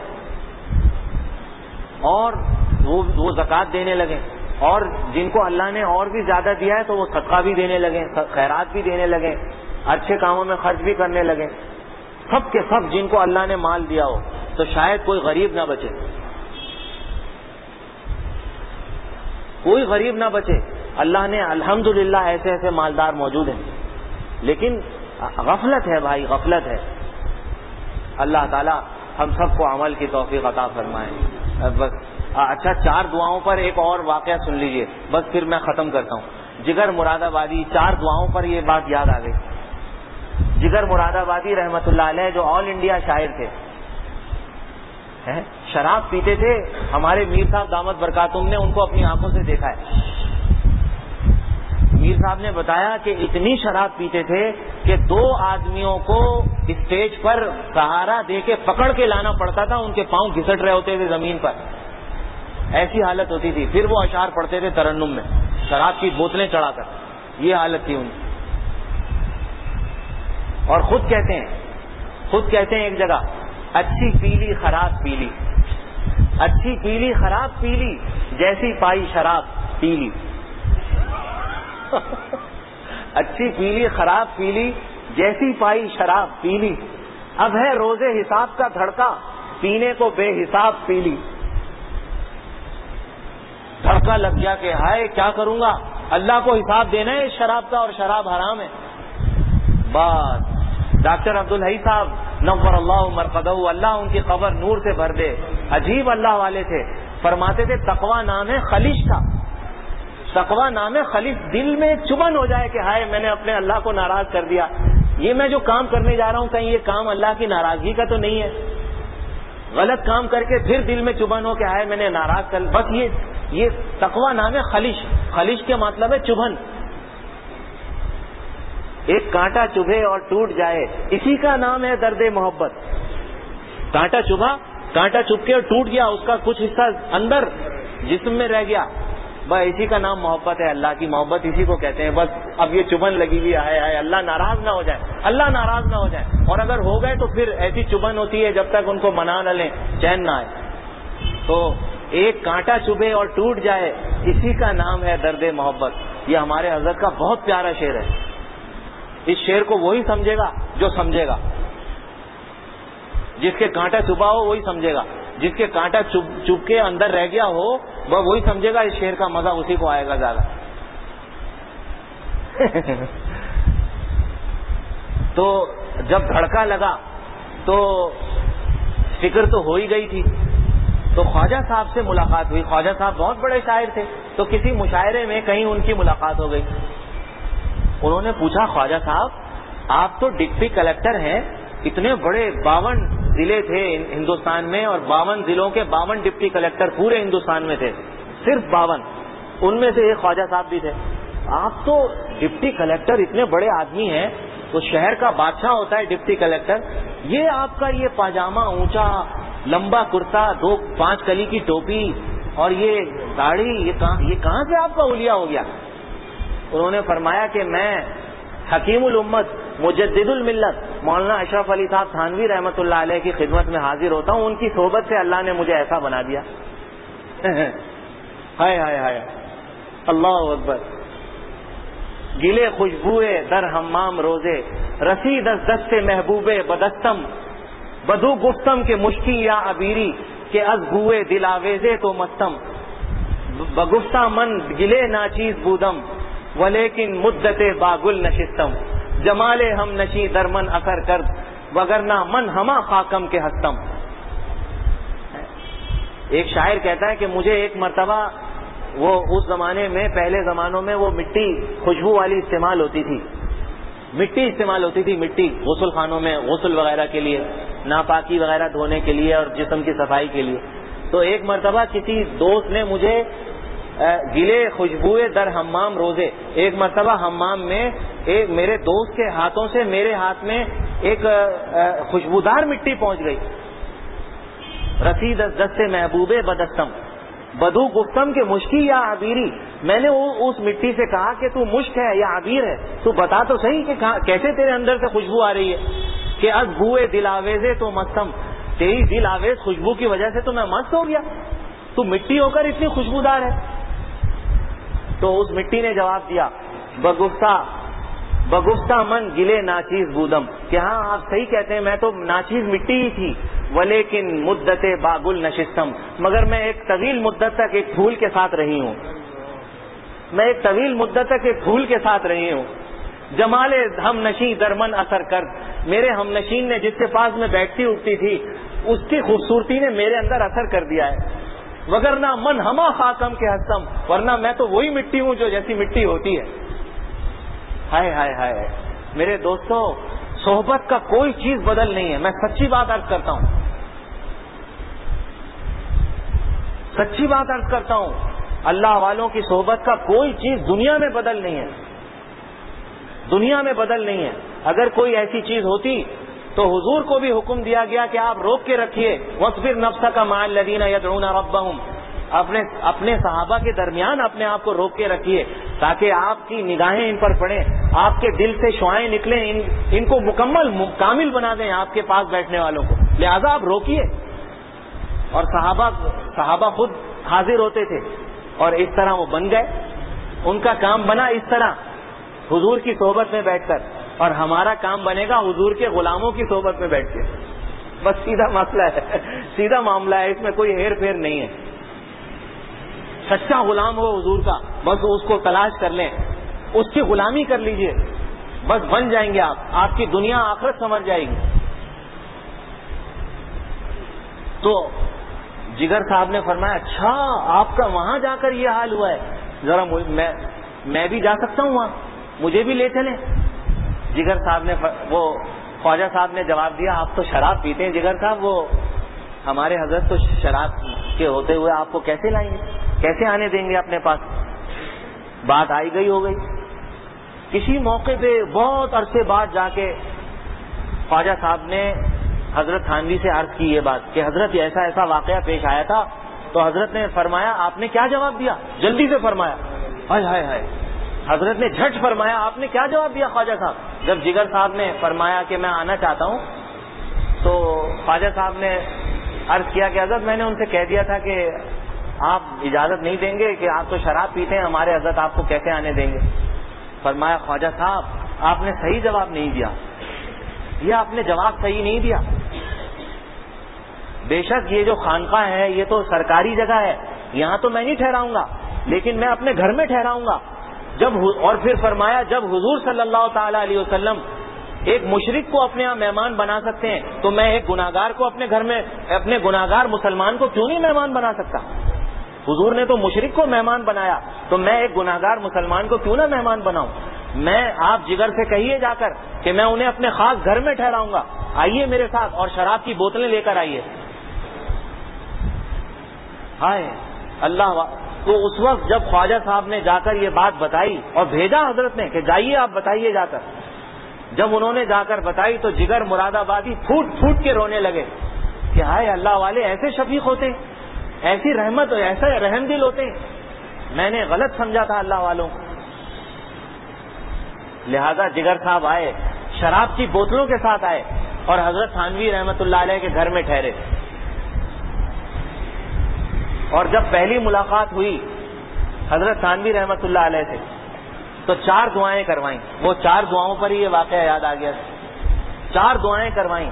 اور وہ زکوٰۃ دینے لگیں, اور جن کو اللہ نے اور بھی زیادہ دیا ہے تو وہ صدقہ بھی دینے لگیں, خیرات بھی دینے لگیں, اچھے کاموں میں خرچ بھی کرنے لگیں, سب کے سب جن کو اللہ نے مال دیا ہو, تو شاید کوئی غریب نہ بچے, کوئی غریب نہ بچے. اللہ نے الحمدللہ ایسے ایسے مالدار موجود ہیں, لیکن غفلت ہے بھائی, غفلت ہے. اللہ تعالیٰ ہم سب کو عمل کی توفیق عطا فرمائے. بس اچھا 4 دعاؤں پر ایک اور واقعہ سن لیجئے, بس پھر میں ختم کرتا ہوں. جگر مراد آبادی 4 دعاؤں پر یہ بات یاد آ گئی. جگر مراد آبادی رحمت اللہ علیہ جو آل انڈیا شاعر تھے, شراب پیتے تھے. ہمارے میر صاحب دامت برکاتہم نے ان کو اپنی آنکھوں سے دیکھا ہے. میر صاحب نے بتایا کہ اتنی شراب پیتے تھے کہ 2 آدمیوں کو اسٹیج پر سہارا دے کے پکڑ کے لانا پڑتا تھا, ان کے پاؤں گھسٹ رہے ہوتے تھے زمین پر, ایسی حالت ہوتی تھی. پھر وہ اشعار پڑھتے تھے ترنم میں, شراب کی بوتلیں چڑھا کر. یہ حالت تھی ان کی. اور خود کہتے ہیں ایک جگہ, اچھی پیلی خراب پیلی, اچھی پیلی خراب پیلی, جیسی پائی شراب پیلی. اچھی پیلی خراب پیلی, جیسی پائی شراب پیلی. اب ہے روزے حساب کا دھڑکا, پینے کو بے حساب پیلی. دھڑکا لگ گیا کہ ہائے کیا کروں گا, اللہ کو حساب دینا ہے اس شراب کا, اور شراب حرام ہے. بس ڈاکٹر عبدالحی صاحب نور اللہ مرقدہ، اللہ ان کی قبر نور سے بھر دے، عجیب اللہ والے تھے. فرماتے تھے تقویٰ نام ہے خلش کا، تقویٰ نام ہے خلش. دل میں چبھن ہو جائے کہ ہائے میں نے اپنے اللہ کو ناراض کر دیا، یہ میں جو کام کرنے جا رہا ہوں کہیں یہ کام اللہ کی ناراضگی کا تو نہیں ہے. غلط کام کر کے پھر دل میں چبھن ہو کہ ہائے میں نے ناراض کر، بس یہ تقویٰ نام ہے خلش. خلش کے مطلب ہے چبھن. ایک کانٹا چبھے اور ٹوٹ جائے، اسی کا نام ہے درد محبت. کانٹا چبھا، کانٹا چبھ کے اور ٹوٹ گیا، اس کا کچھ حصہ اندر جسم میں رہ گیا، بس اسی کا نام محبت ہے. اللہ کی محبت اسی کو کہتے ہیں. بس اب یہ چبھن لگی ہوئی ہے اللہ ناراض نہ ہو جائے، اللہ ناراض نہ ہو جائے. اور اگر ہو گئے تو پھر ایسی چبھن ہوتی ہے جب تک ان کو منا نہ لیں چین نہ آئے. تو ایک کانٹا چبھے اور ٹوٹ جائے، اسی کا نام ہے درد محبت. یہ ہمارے حضرت کا بہت پیارا شعر ہے. اس شعر کو وہی سمجھے گا جو سمجھے گا. جس کے کانٹا چبھا ہو وہی سمجھے گا، جس کے کانٹا چبھ کے اندر رہ گیا ہو وہ وہی سمجھے گا. اس شعر کا مزہ اسی کو آئے گا زیادہ. تو جب دھڑکا لگا تو فکر تو ہو ہی گئی تھی. تو خواجہ صاحب سے ملاقات ہوئی. خواجہ صاحب بہت بڑے شاعر تھے، تو کسی مشاعرے میں کہیں ان کی ملاقات ہو گئی. انہوں نے پوچھا خواجہ صاحب آپ تو ڈپٹی کلیکٹر ہیں، اتنے بڑے 52 ضلع تھے ہندوستان میں اور 52 ضلعوں کے 52 ڈپٹی کلیکٹر پورے ہندوستان میں تھے، صرف 52 ان میں سے ایک خواجہ صاحب بھی تھے. آپ تو ڈپٹی کلیکٹر اتنے بڑے آدمی ہیں، تو شہر کا بادشاہ ہوتا ہے ڈپٹی کلیکٹر، یہ آپ کا یہ پاجامہ اونچا لمبا کرتا 5 کلی کی ٹوپی اور یہ داڑھی، یہ کہاں سے آپ کا حلیہ ہو گیا؟ انہوں نے فرمایا کہ میں حکیم الامت مجدد الملت مولانا اشرف علی صاحب تھانوی رحمۃ اللہ علیہ کی خدمت میں حاضر ہوتا ہوں. ان کی صحبت سے اللہ نے مجھے ایسا بنا دیا. ہائے ہائے ہائے، اللہ اکبر. گلے خوشبوئے در حمام روزے، رسید از دست محبوبے بدستم، بدو گفتم کے مشکی یا عبیری کہ از بوئے دل آویزے تو مستم، بگفتہ من گلے ناچیز بودم ولیکن مدت باگل نشستم، جمال ہم نشی در من اثر کرد وگرنہ من ہما خاکم کے ہستم. ایک شاعر کہتا ہے کہ مجھے ایک مرتبہ، وہ اس زمانے میں پہلے زمانوں میں وہ مٹی خوشبو والی استعمال ہوتی تھی، مٹی استعمال ہوتی تھی، مٹی غسل خانوں میں غسل وغیرہ کے لیے، ناپاکی وغیرہ دھونے کے لیے اور جسم کی صفائی کے لیے. تو ایک مرتبہ کسی دوست نے مجھے گلے خوشبوئے در حمام روزے، ایک مرتبہ حمام میں ایک میرے دوست کے ہاتھوں سے میرے ہاتھ میں ایک خوشبودار مٹی پہنچ گئی. رسید از دست محبوب بدستم بدو گفتم کے مشکی یا عبیری، میں نے اس مٹی سے کہا کہ تو مشک ہے یا عبیر ہے، تو بتا تو صحیح کہ کیسے تیرے اندر سے خوشبو آ رہی ہے. کہ از بوئے دل آویزے تو مستم، تیری دل آویز خوشبو کی وجہ سے تو میں مست ہو گیا، تو مٹی ہو کر اتنی خوشبودار ہے. تو اس مٹی نے جواب دیا بگفتہ من گلے ناچیز بودم، کہ ہاں آپ صحیح کہتے ہیں میں تو ناچیز مٹی ہی تھی، ولیکن مدت باگل نشستم، مگر میں ایک طویل مدت تک ایک پھول کے ساتھ رہی ہوں، میں ایک طویل مدت تک ایک پھول کے ساتھ رہی ہوں. جمال ہم نشیں درمن اثر کر، میرے ہم نشین نے جس کے پاس میں بیٹھتی اٹھتی تھی اس کی خوبصورتی نے میرے اندر اثر کر دیا ہے. وگرنہ من ہما خاکم کے ہستم، ورنہ میں تو وہی مٹی ہوں جو جیسی مٹی ہوتی ہے. ہائے ہائے ہائے میرے دوستوں، صحبت کا کوئی چیز بدل نہیں ہے. میں سچی بات عرض کرتا ہوں، سچی بات عرض کرتا ہوں، اللہ والوں کی صحبت کا کوئی چیز دنیا میں بدل نہیں ہے، دنیا میں بدل نہیں ہے. اگر کوئی ایسی چیز ہوتی تو حضور کو بھی حکم دیا گیا کہ آپ روک کے رکھیے، وَاصْبِرْ نَفْسَكَ مَعَ الَّذِينَ يَدْعُونَ رَبَّهُمْ، اپنے صحابہ کے درمیان اپنے آپ کو روک کے رکھیے تاکہ آپ کی نگاہیں ان پر پڑیں، آپ کے دل سے شعائیں نکلیں، ان کو مکمل کامل بنا دیں آپ کے پاس بیٹھنے والوں کو، لہذا آپ روکیے. اور صحابہ خود حاضر ہوتے تھے اور اس طرح وہ بن گئے، ان کا کام بنا اس طرح حضور کی صحبت میں بیٹھ کر، اور ہمارا کام بنے گا حضور کے غلاموں کی صحبت میں بیٹھ کے. بس سیدھا مسئلہ ہے، سیدھا معاملہ ہے، اس میں کوئی ہیر پھیر نہیں ہے. سچا غلام ہو حضور کا، بس اس کو تلاش کر لیں، اس کی غلامی کر لیجئے. بس بن جائیں گے آپ کی دنیا آخرت سمجھ جائے گی. تو جگر صاحب نے فرمایا اچھا آپ کا وہاں جا کر یہ حال ہوا ہے, ذرا میں بھی جا سکتا ہوں وہاں, مجھے بھی لے چلیں. جگر صاحب نے وہ خواجہ صاحب نے جواب دیا آپ تو شراب پیتے ہیں جگر صاحب, وہ ہمارے حضرت تو شراب کے ہوتے ہوئے آپ کو کیسے لائیں گے, کیسے آنے دیں گے اپنے پاس. بات آئی گئی ہو گئی. کسی موقع پہ بہت عرصے بعد جا کے خواجہ صاحب نے حضرت تھانوی سے عرض کی یہ بات کہ حضرت ایسا ایسا واقعہ پیش آیا تھا. تو حضرت نے فرمایا آپ نے کیا جواب دیا؟ جلدی سے فرمایا. ہائے ہائے ہائے, حضرت نے جھٹ فرمایا آپ نے کیا جواب دیا خواجہ صاحب؟ جب جگر صاحب نے فرمایا کہ میں آنا چاہتا ہوں تو خواجہ صاحب نے عرض کیا کہ حضرت میں نے ان سے کہہ دیا تھا کہ آپ اجازت نہیں دیں گے کہ آپ تو شراب پیتے ہیں, ہمارے حضرت آپ کو کیسے آنے دیں گے؟ فرمایا خواجہ صاحب آپ نے صحیح جواب نہیں دیا, یہ آپ نے جواب صحیح نہیں دیا. بے شک یہ جو خانقاہ ہے یہ تو سرکاری جگہ ہے, یہاں تو میں نہیں ٹھہراؤں گا, لیکن میں اپنے گھر میں ٹھہراؤں گا. اور پھر فرمایا جب حضور صلی اللہ تعالی علیہ وسلم ایک مشرک کو اپنے یہاں مہمان بنا سکتے ہیں تو میں ایک گناہگار کو اپنے گھر میں, اپنے گناہگار مسلمان کو کیوں نہیں مہمان بنا سکتا؟ حضور نے تو مشرک کو مہمان بنایا, تو میں ایک گناہگار مسلمان کو کیوں نہ مہمان بناؤں؟ میں آپ جگر سے کہیے جا کر کہ میں انہیں اپنے خاص گھر میں ٹھہراؤں گا, آئیے میرے ساتھ اور شراب کی بوتلیں لے کر آئیے. ہائے اللہ. تو اس وقت جب خواجہ صاحب نے جا کر یہ بات بتائی اور بھیجا حضرت نے کہ جائیے آپ بتائیے جا کر, جب انہوں نے جا کر بتائی تو جگر مراد آبادی پھوٹ پھوٹ کے رونے لگے کہ ہائے اللہ والے ایسے شفیق ہوتے ہیں, ایسی رحمت, ایسا رحم دل ہوتے ہیں, میں نے غلط سمجھا تھا اللہ والوں کو. لہذا جگر صاحب آئے, شراب کی بوتلوں کے ساتھ آئے اور حضرت تھانوی رحمت اللہ علیہ کے گھر میں ٹھہرے. اور جب پہلی ملاقات ہوئی حضرت تھانوی رحمت اللہ علیہ سے تو 4 دعائیں کروائیں. وہ 4 دعاؤں پر ہی یہ واقعہ یاد آ گیا. 4 دعائیں کروائیں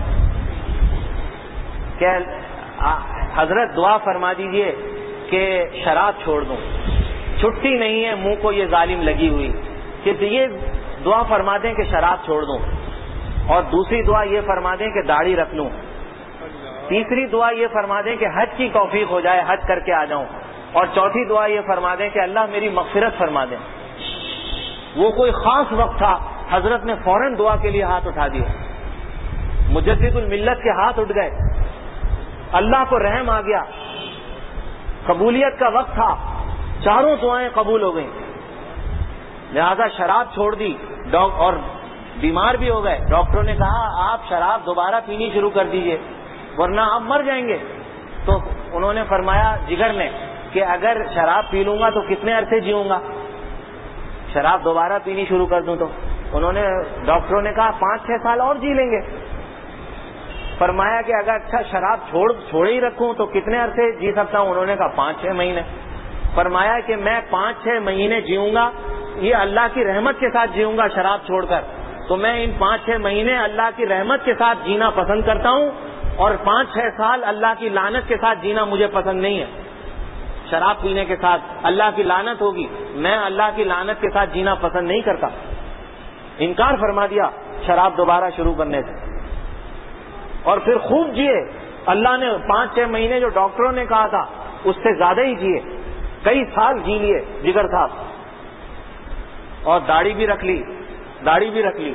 کہ حضرت دعا فرما دیجئے کہ شراب چھوڑ دوں, چھٹی نہیں ہے منہ کو یہ ظالم لگی ہوئی, کہ یہ دعا فرما دیں کہ شراب چھوڑ دوں, اور دوسری دعا یہ فرما دیں کہ داڑھی رکھ لوں, تیسری دعا یہ فرما دیں کہ حج کی توفیق ہو جائے, حج کر کے آ جاؤں, اور چوتھی دعا یہ فرما دیں کہ اللہ میری مغفرت فرما دیں. وہ کوئی خاص وقت تھا, حضرت نے فوراً دعا کے لیے ہاتھ اٹھا دیا. مجدد الملت کے ہاتھ اٹھ گئے, اللہ کو رحم آ گیا, قبولیت کا وقت تھا, 4 دعائیں قبول ہو گئیں. لہذا شراب چھوڑ دی اور بیمار بھی ہو گئے. ڈاکٹروں نے کہا آپ شراب دوبارہ پینی شروع کر دیجئے ورنہ آپ مر جائیں گے. تو انہوں نے فرمایا جگر نے کہ اگر شراب پی لوں گا تو کتنے عرصے جیوں گا, شراب دوبارہ پینی شروع کر دوں تو؟ انہوں نے, ڈاکٹروں نے کہا 5-6 سال اور جی لیں گے. فرمایا کہ اگر اچھا شراب چھوڑے ہی رکھوں تو کتنے عرصے جی سکتا ہوں؟ انہوں نے کہا 5-6 مہینے. فرمایا کہ میں 5-6 مہینے جیوں گا, یہ اللہ کی رحمت کے ساتھ جیوں گا شراب چھوڑ کر, تو میں ان 5-6 مہینے اللہ کی رحمت کے ساتھ جینا پسند کرتا ہوں, اور 5-6 سال اللہ کی لعنت کے ساتھ جینا مجھے پسند نہیں ہے. شراب پینے کے ساتھ اللہ کی لعنت ہوگی, میں اللہ کی لعنت کے ساتھ جینا پسند نہیں کرتا. انکار فرما دیا شراب دوبارہ شروع کرنے سے, اور پھر خوب جیے. اللہ نے 5-6 مہینے جو ڈاکٹروں نے کہا تھا اس سے زیادہ ہی جیے, کئی سال جی لیے جگر صاحب, اور داڑھی بھی رکھ لی.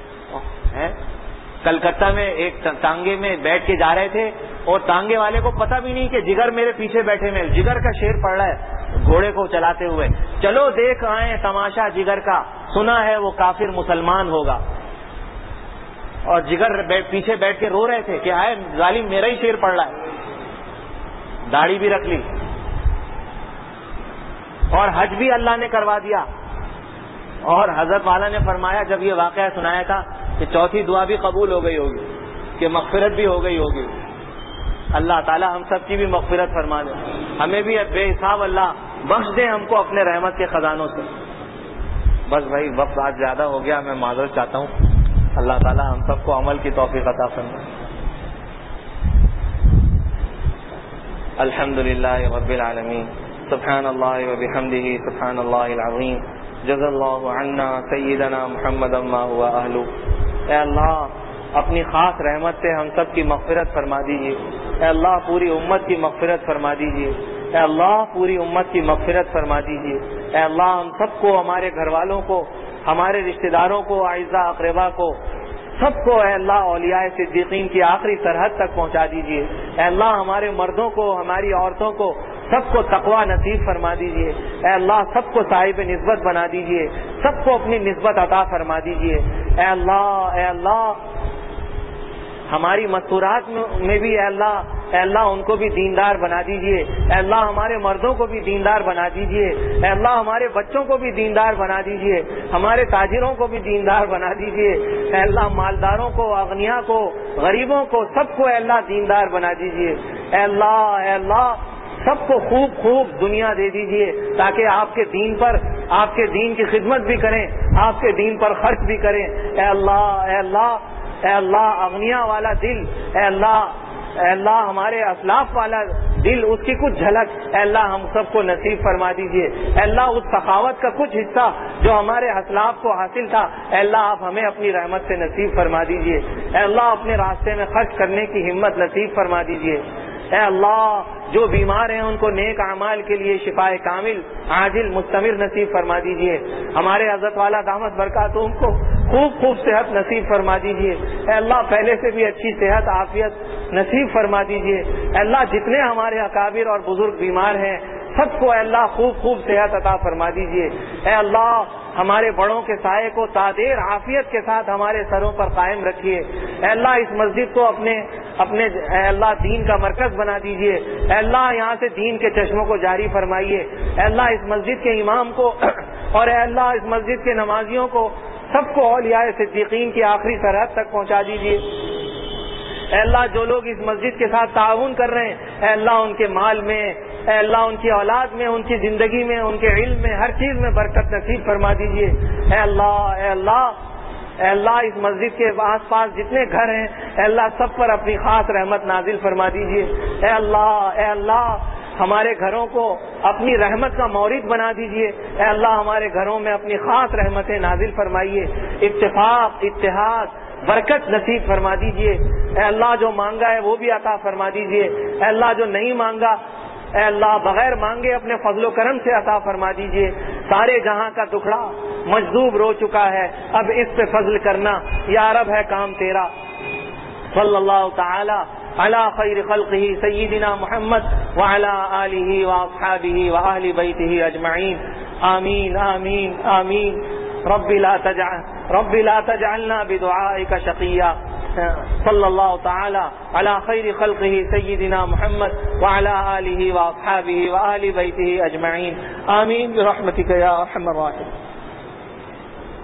کلکتہ میں ایک تانگے میں بیٹھ کے جا رہے تھے اور تانگے والے کو پتہ بھی نہیں کہ جگر میرے پیچھے بیٹھے میں, جگر کا شعر پڑھ رہا ہے گھوڑے کو چلاتے ہوئے, چلو دیکھ آئے تماشا جگر کا, سنا ہے وہ کافر مسلمان ہوگا. اور جگر پیچھے بیٹھ کے رو رہے تھے کہ آئے ظالم میرا ہی شعر پڑھ رہا ہے. داڑھی بھی رکھ لی اور حج بھی اللہ نے کروا دیا. اور حضرت والا نے فرمایا جب یہ واقعہ سنایا تھا کہ چوتھی دعا بھی قبول ہو گئی ہوگی, کہ مغفرت بھی ہو گئی ہوگی. اللہ تعالی ہم سب کی بھی مغفرت فرما دے, ہمیں بھی بے حساب اللہ بخش دے ہم کو اپنے رحمت کے خزانوں سے. بس بھائی وقت آج زیادہ ہو گیا, میں معذرت چاہتا ہوں. اللہ تعالی ہم سب کو عمل کی توفیق عطا فرمائے. الحمد للہ رب العالمین. سبحان اللہ وبحمدہ سبحان اللہ العظیم. جزا اللہ عنا سیدنا محمد ما هو اہلہ. اے اللہ اپنی خاص رحمت سے ہم سب کی مغفرت فرما دیجیے. اے اللہ پوری امت کی مغفرت فرما دیجیے. اے اللہ پوری امت کی مغفرت فرما دیجیے. اے اللہ ہم سب کو، ہمارے گھر والوں کو، ہمارے رشتہ داروں کو، اعزاء اقربا کو، سب کو اے اللہ اولیاء صدیقین کی آخری سرحد تک پہنچا دیجیے. اے اللہ ہمارے مردوں کو، ہماری عورتوں کو سب کو تقوی نصیب فرما دیجیے. اے اللہ سب کو صاحب نسبت بنا دیجیے، سب کو اپنی نسبت عطا فرما دیجیے. اے اللہ ہماری مستورات میں بھی اے اللہ ان کو بھی دیندار بنا دیجیے. اے اللہ ہمارے مردوں کو بھی دیندار بنا دیجیے. اے اللہ ہمارے بچوں کو بھی دیندار بنا دیجیے. ہمارے تاجروں کو بھی دیندار بنا دیجیے. اے اللہ مالداروں کو، اغنیاء کو، غریبوں کو، سب کو اے اللہ دیندار بنا دیجیے. اے اللہ سب کو خوب دنیا دے دیجیے تاکہ آپ کے دین پر، آپ کے دین کی خدمت بھی کریں، آپ کے دین پر خرچ بھی کریں. اے اللہ اغنیاء والا دل، اے اللہ ہمارے اسلاف والا دل، اس کی کچھ جھلک اے اللہ ہم سب کو نصیب فرما دیجیے. اے اللہ اس سخاوت کا کچھ حصہ جو ہمارے اسلاف کو حاصل تھا اے اللہ آپ ہمیں اپنی رحمت سے نصیب فرما دیجیے. اے اللہ اپنے راستے میں خرچ کرنے کی ہمت نصیب فرما دیجیے. اے اللہ جو بیمار ہیں ان کو نیک اعمال کے لیے شفائے کامل عاجل مستمر نصیب فرما دیجیے. ہمارے حضرت والا دامت برکاتہم کو خوب صحت نصیب فرما دیجیے. اے اللہ پہلے سے بھی اچھی صحت عافیت نصیب فرما دیجیے. اے اللہ جتنے ہمارے اکابر اور بزرگ بیمار ہیں سب کو اے اللہ خوب صحت عطا فرما دیجیے. اے اللہ ہمارے بڑوں کے سائے کو تادیر عافیت کے ساتھ ہمارے سروں پر قائم رکھیے. اے اللہ اس مسجد کو اپنے اے اللہ دین کا مرکز بنا دیجیے. اے اللہ یہاں سے دین کے چشموں کو جاری فرمائیے. اے اللہ اس مسجد کے امام کو اور اے اللہ اس مسجد کے نمازیوں کو سب کو اولیاء صدیقین کی آخری سرحد تک پہنچا دیجیے. اے اللہ جو لوگ اس مسجد کے ساتھ تعاون کر رہے ہیں اے اللہ ان کے مال میں، اے اللہ ان کی اولاد میں، ان کی زندگی میں، ان کے علم میں، ہر چیز میں برکت نصیب فرما دیجیے. اے اللہ اس مسجد کے آس پاس جتنے گھر ہیں اے اللہ سب پر اپنی خاص رحمت نازل فرما دیجیے. اے اللہ ہمارے گھروں کو اپنی رحمت کا مورد بنا دیجیے. اے اللہ ہمارے گھروں میں اپنی خاص رحمتیں نازل فرمائیے. اتفاق، اتحاد، برکت نصیب فرما دیجیے. اے اللہ جو مانگا ہے وہ بھی عطا فرما دیجیے. اے اللہ جو نہیں مانگا اے اللہ بغیر مانگے اپنے فضل و کرم سے عطا فرما دیجیے. سارے جہاں کا دکھڑا مجذوب رو چکا ہے، اب اس پہ فضل کرنا یا رب ہے کام تیرا. صلی اللہ تعالی علی خیر خلقہ سیدنا محمد وعلی آلہ واصحابہ واہل بیتہ اجمعین. آمین آمین آمین. رب لا تجعلنا بدعائک شقیا. صلی اللہ تعالی علی خیر خلقہ سیدنا محمد وعلی آلہ واصحابہ واہل بیتہ اجمعین. آمین برحمتک یا ارحم الراحمین.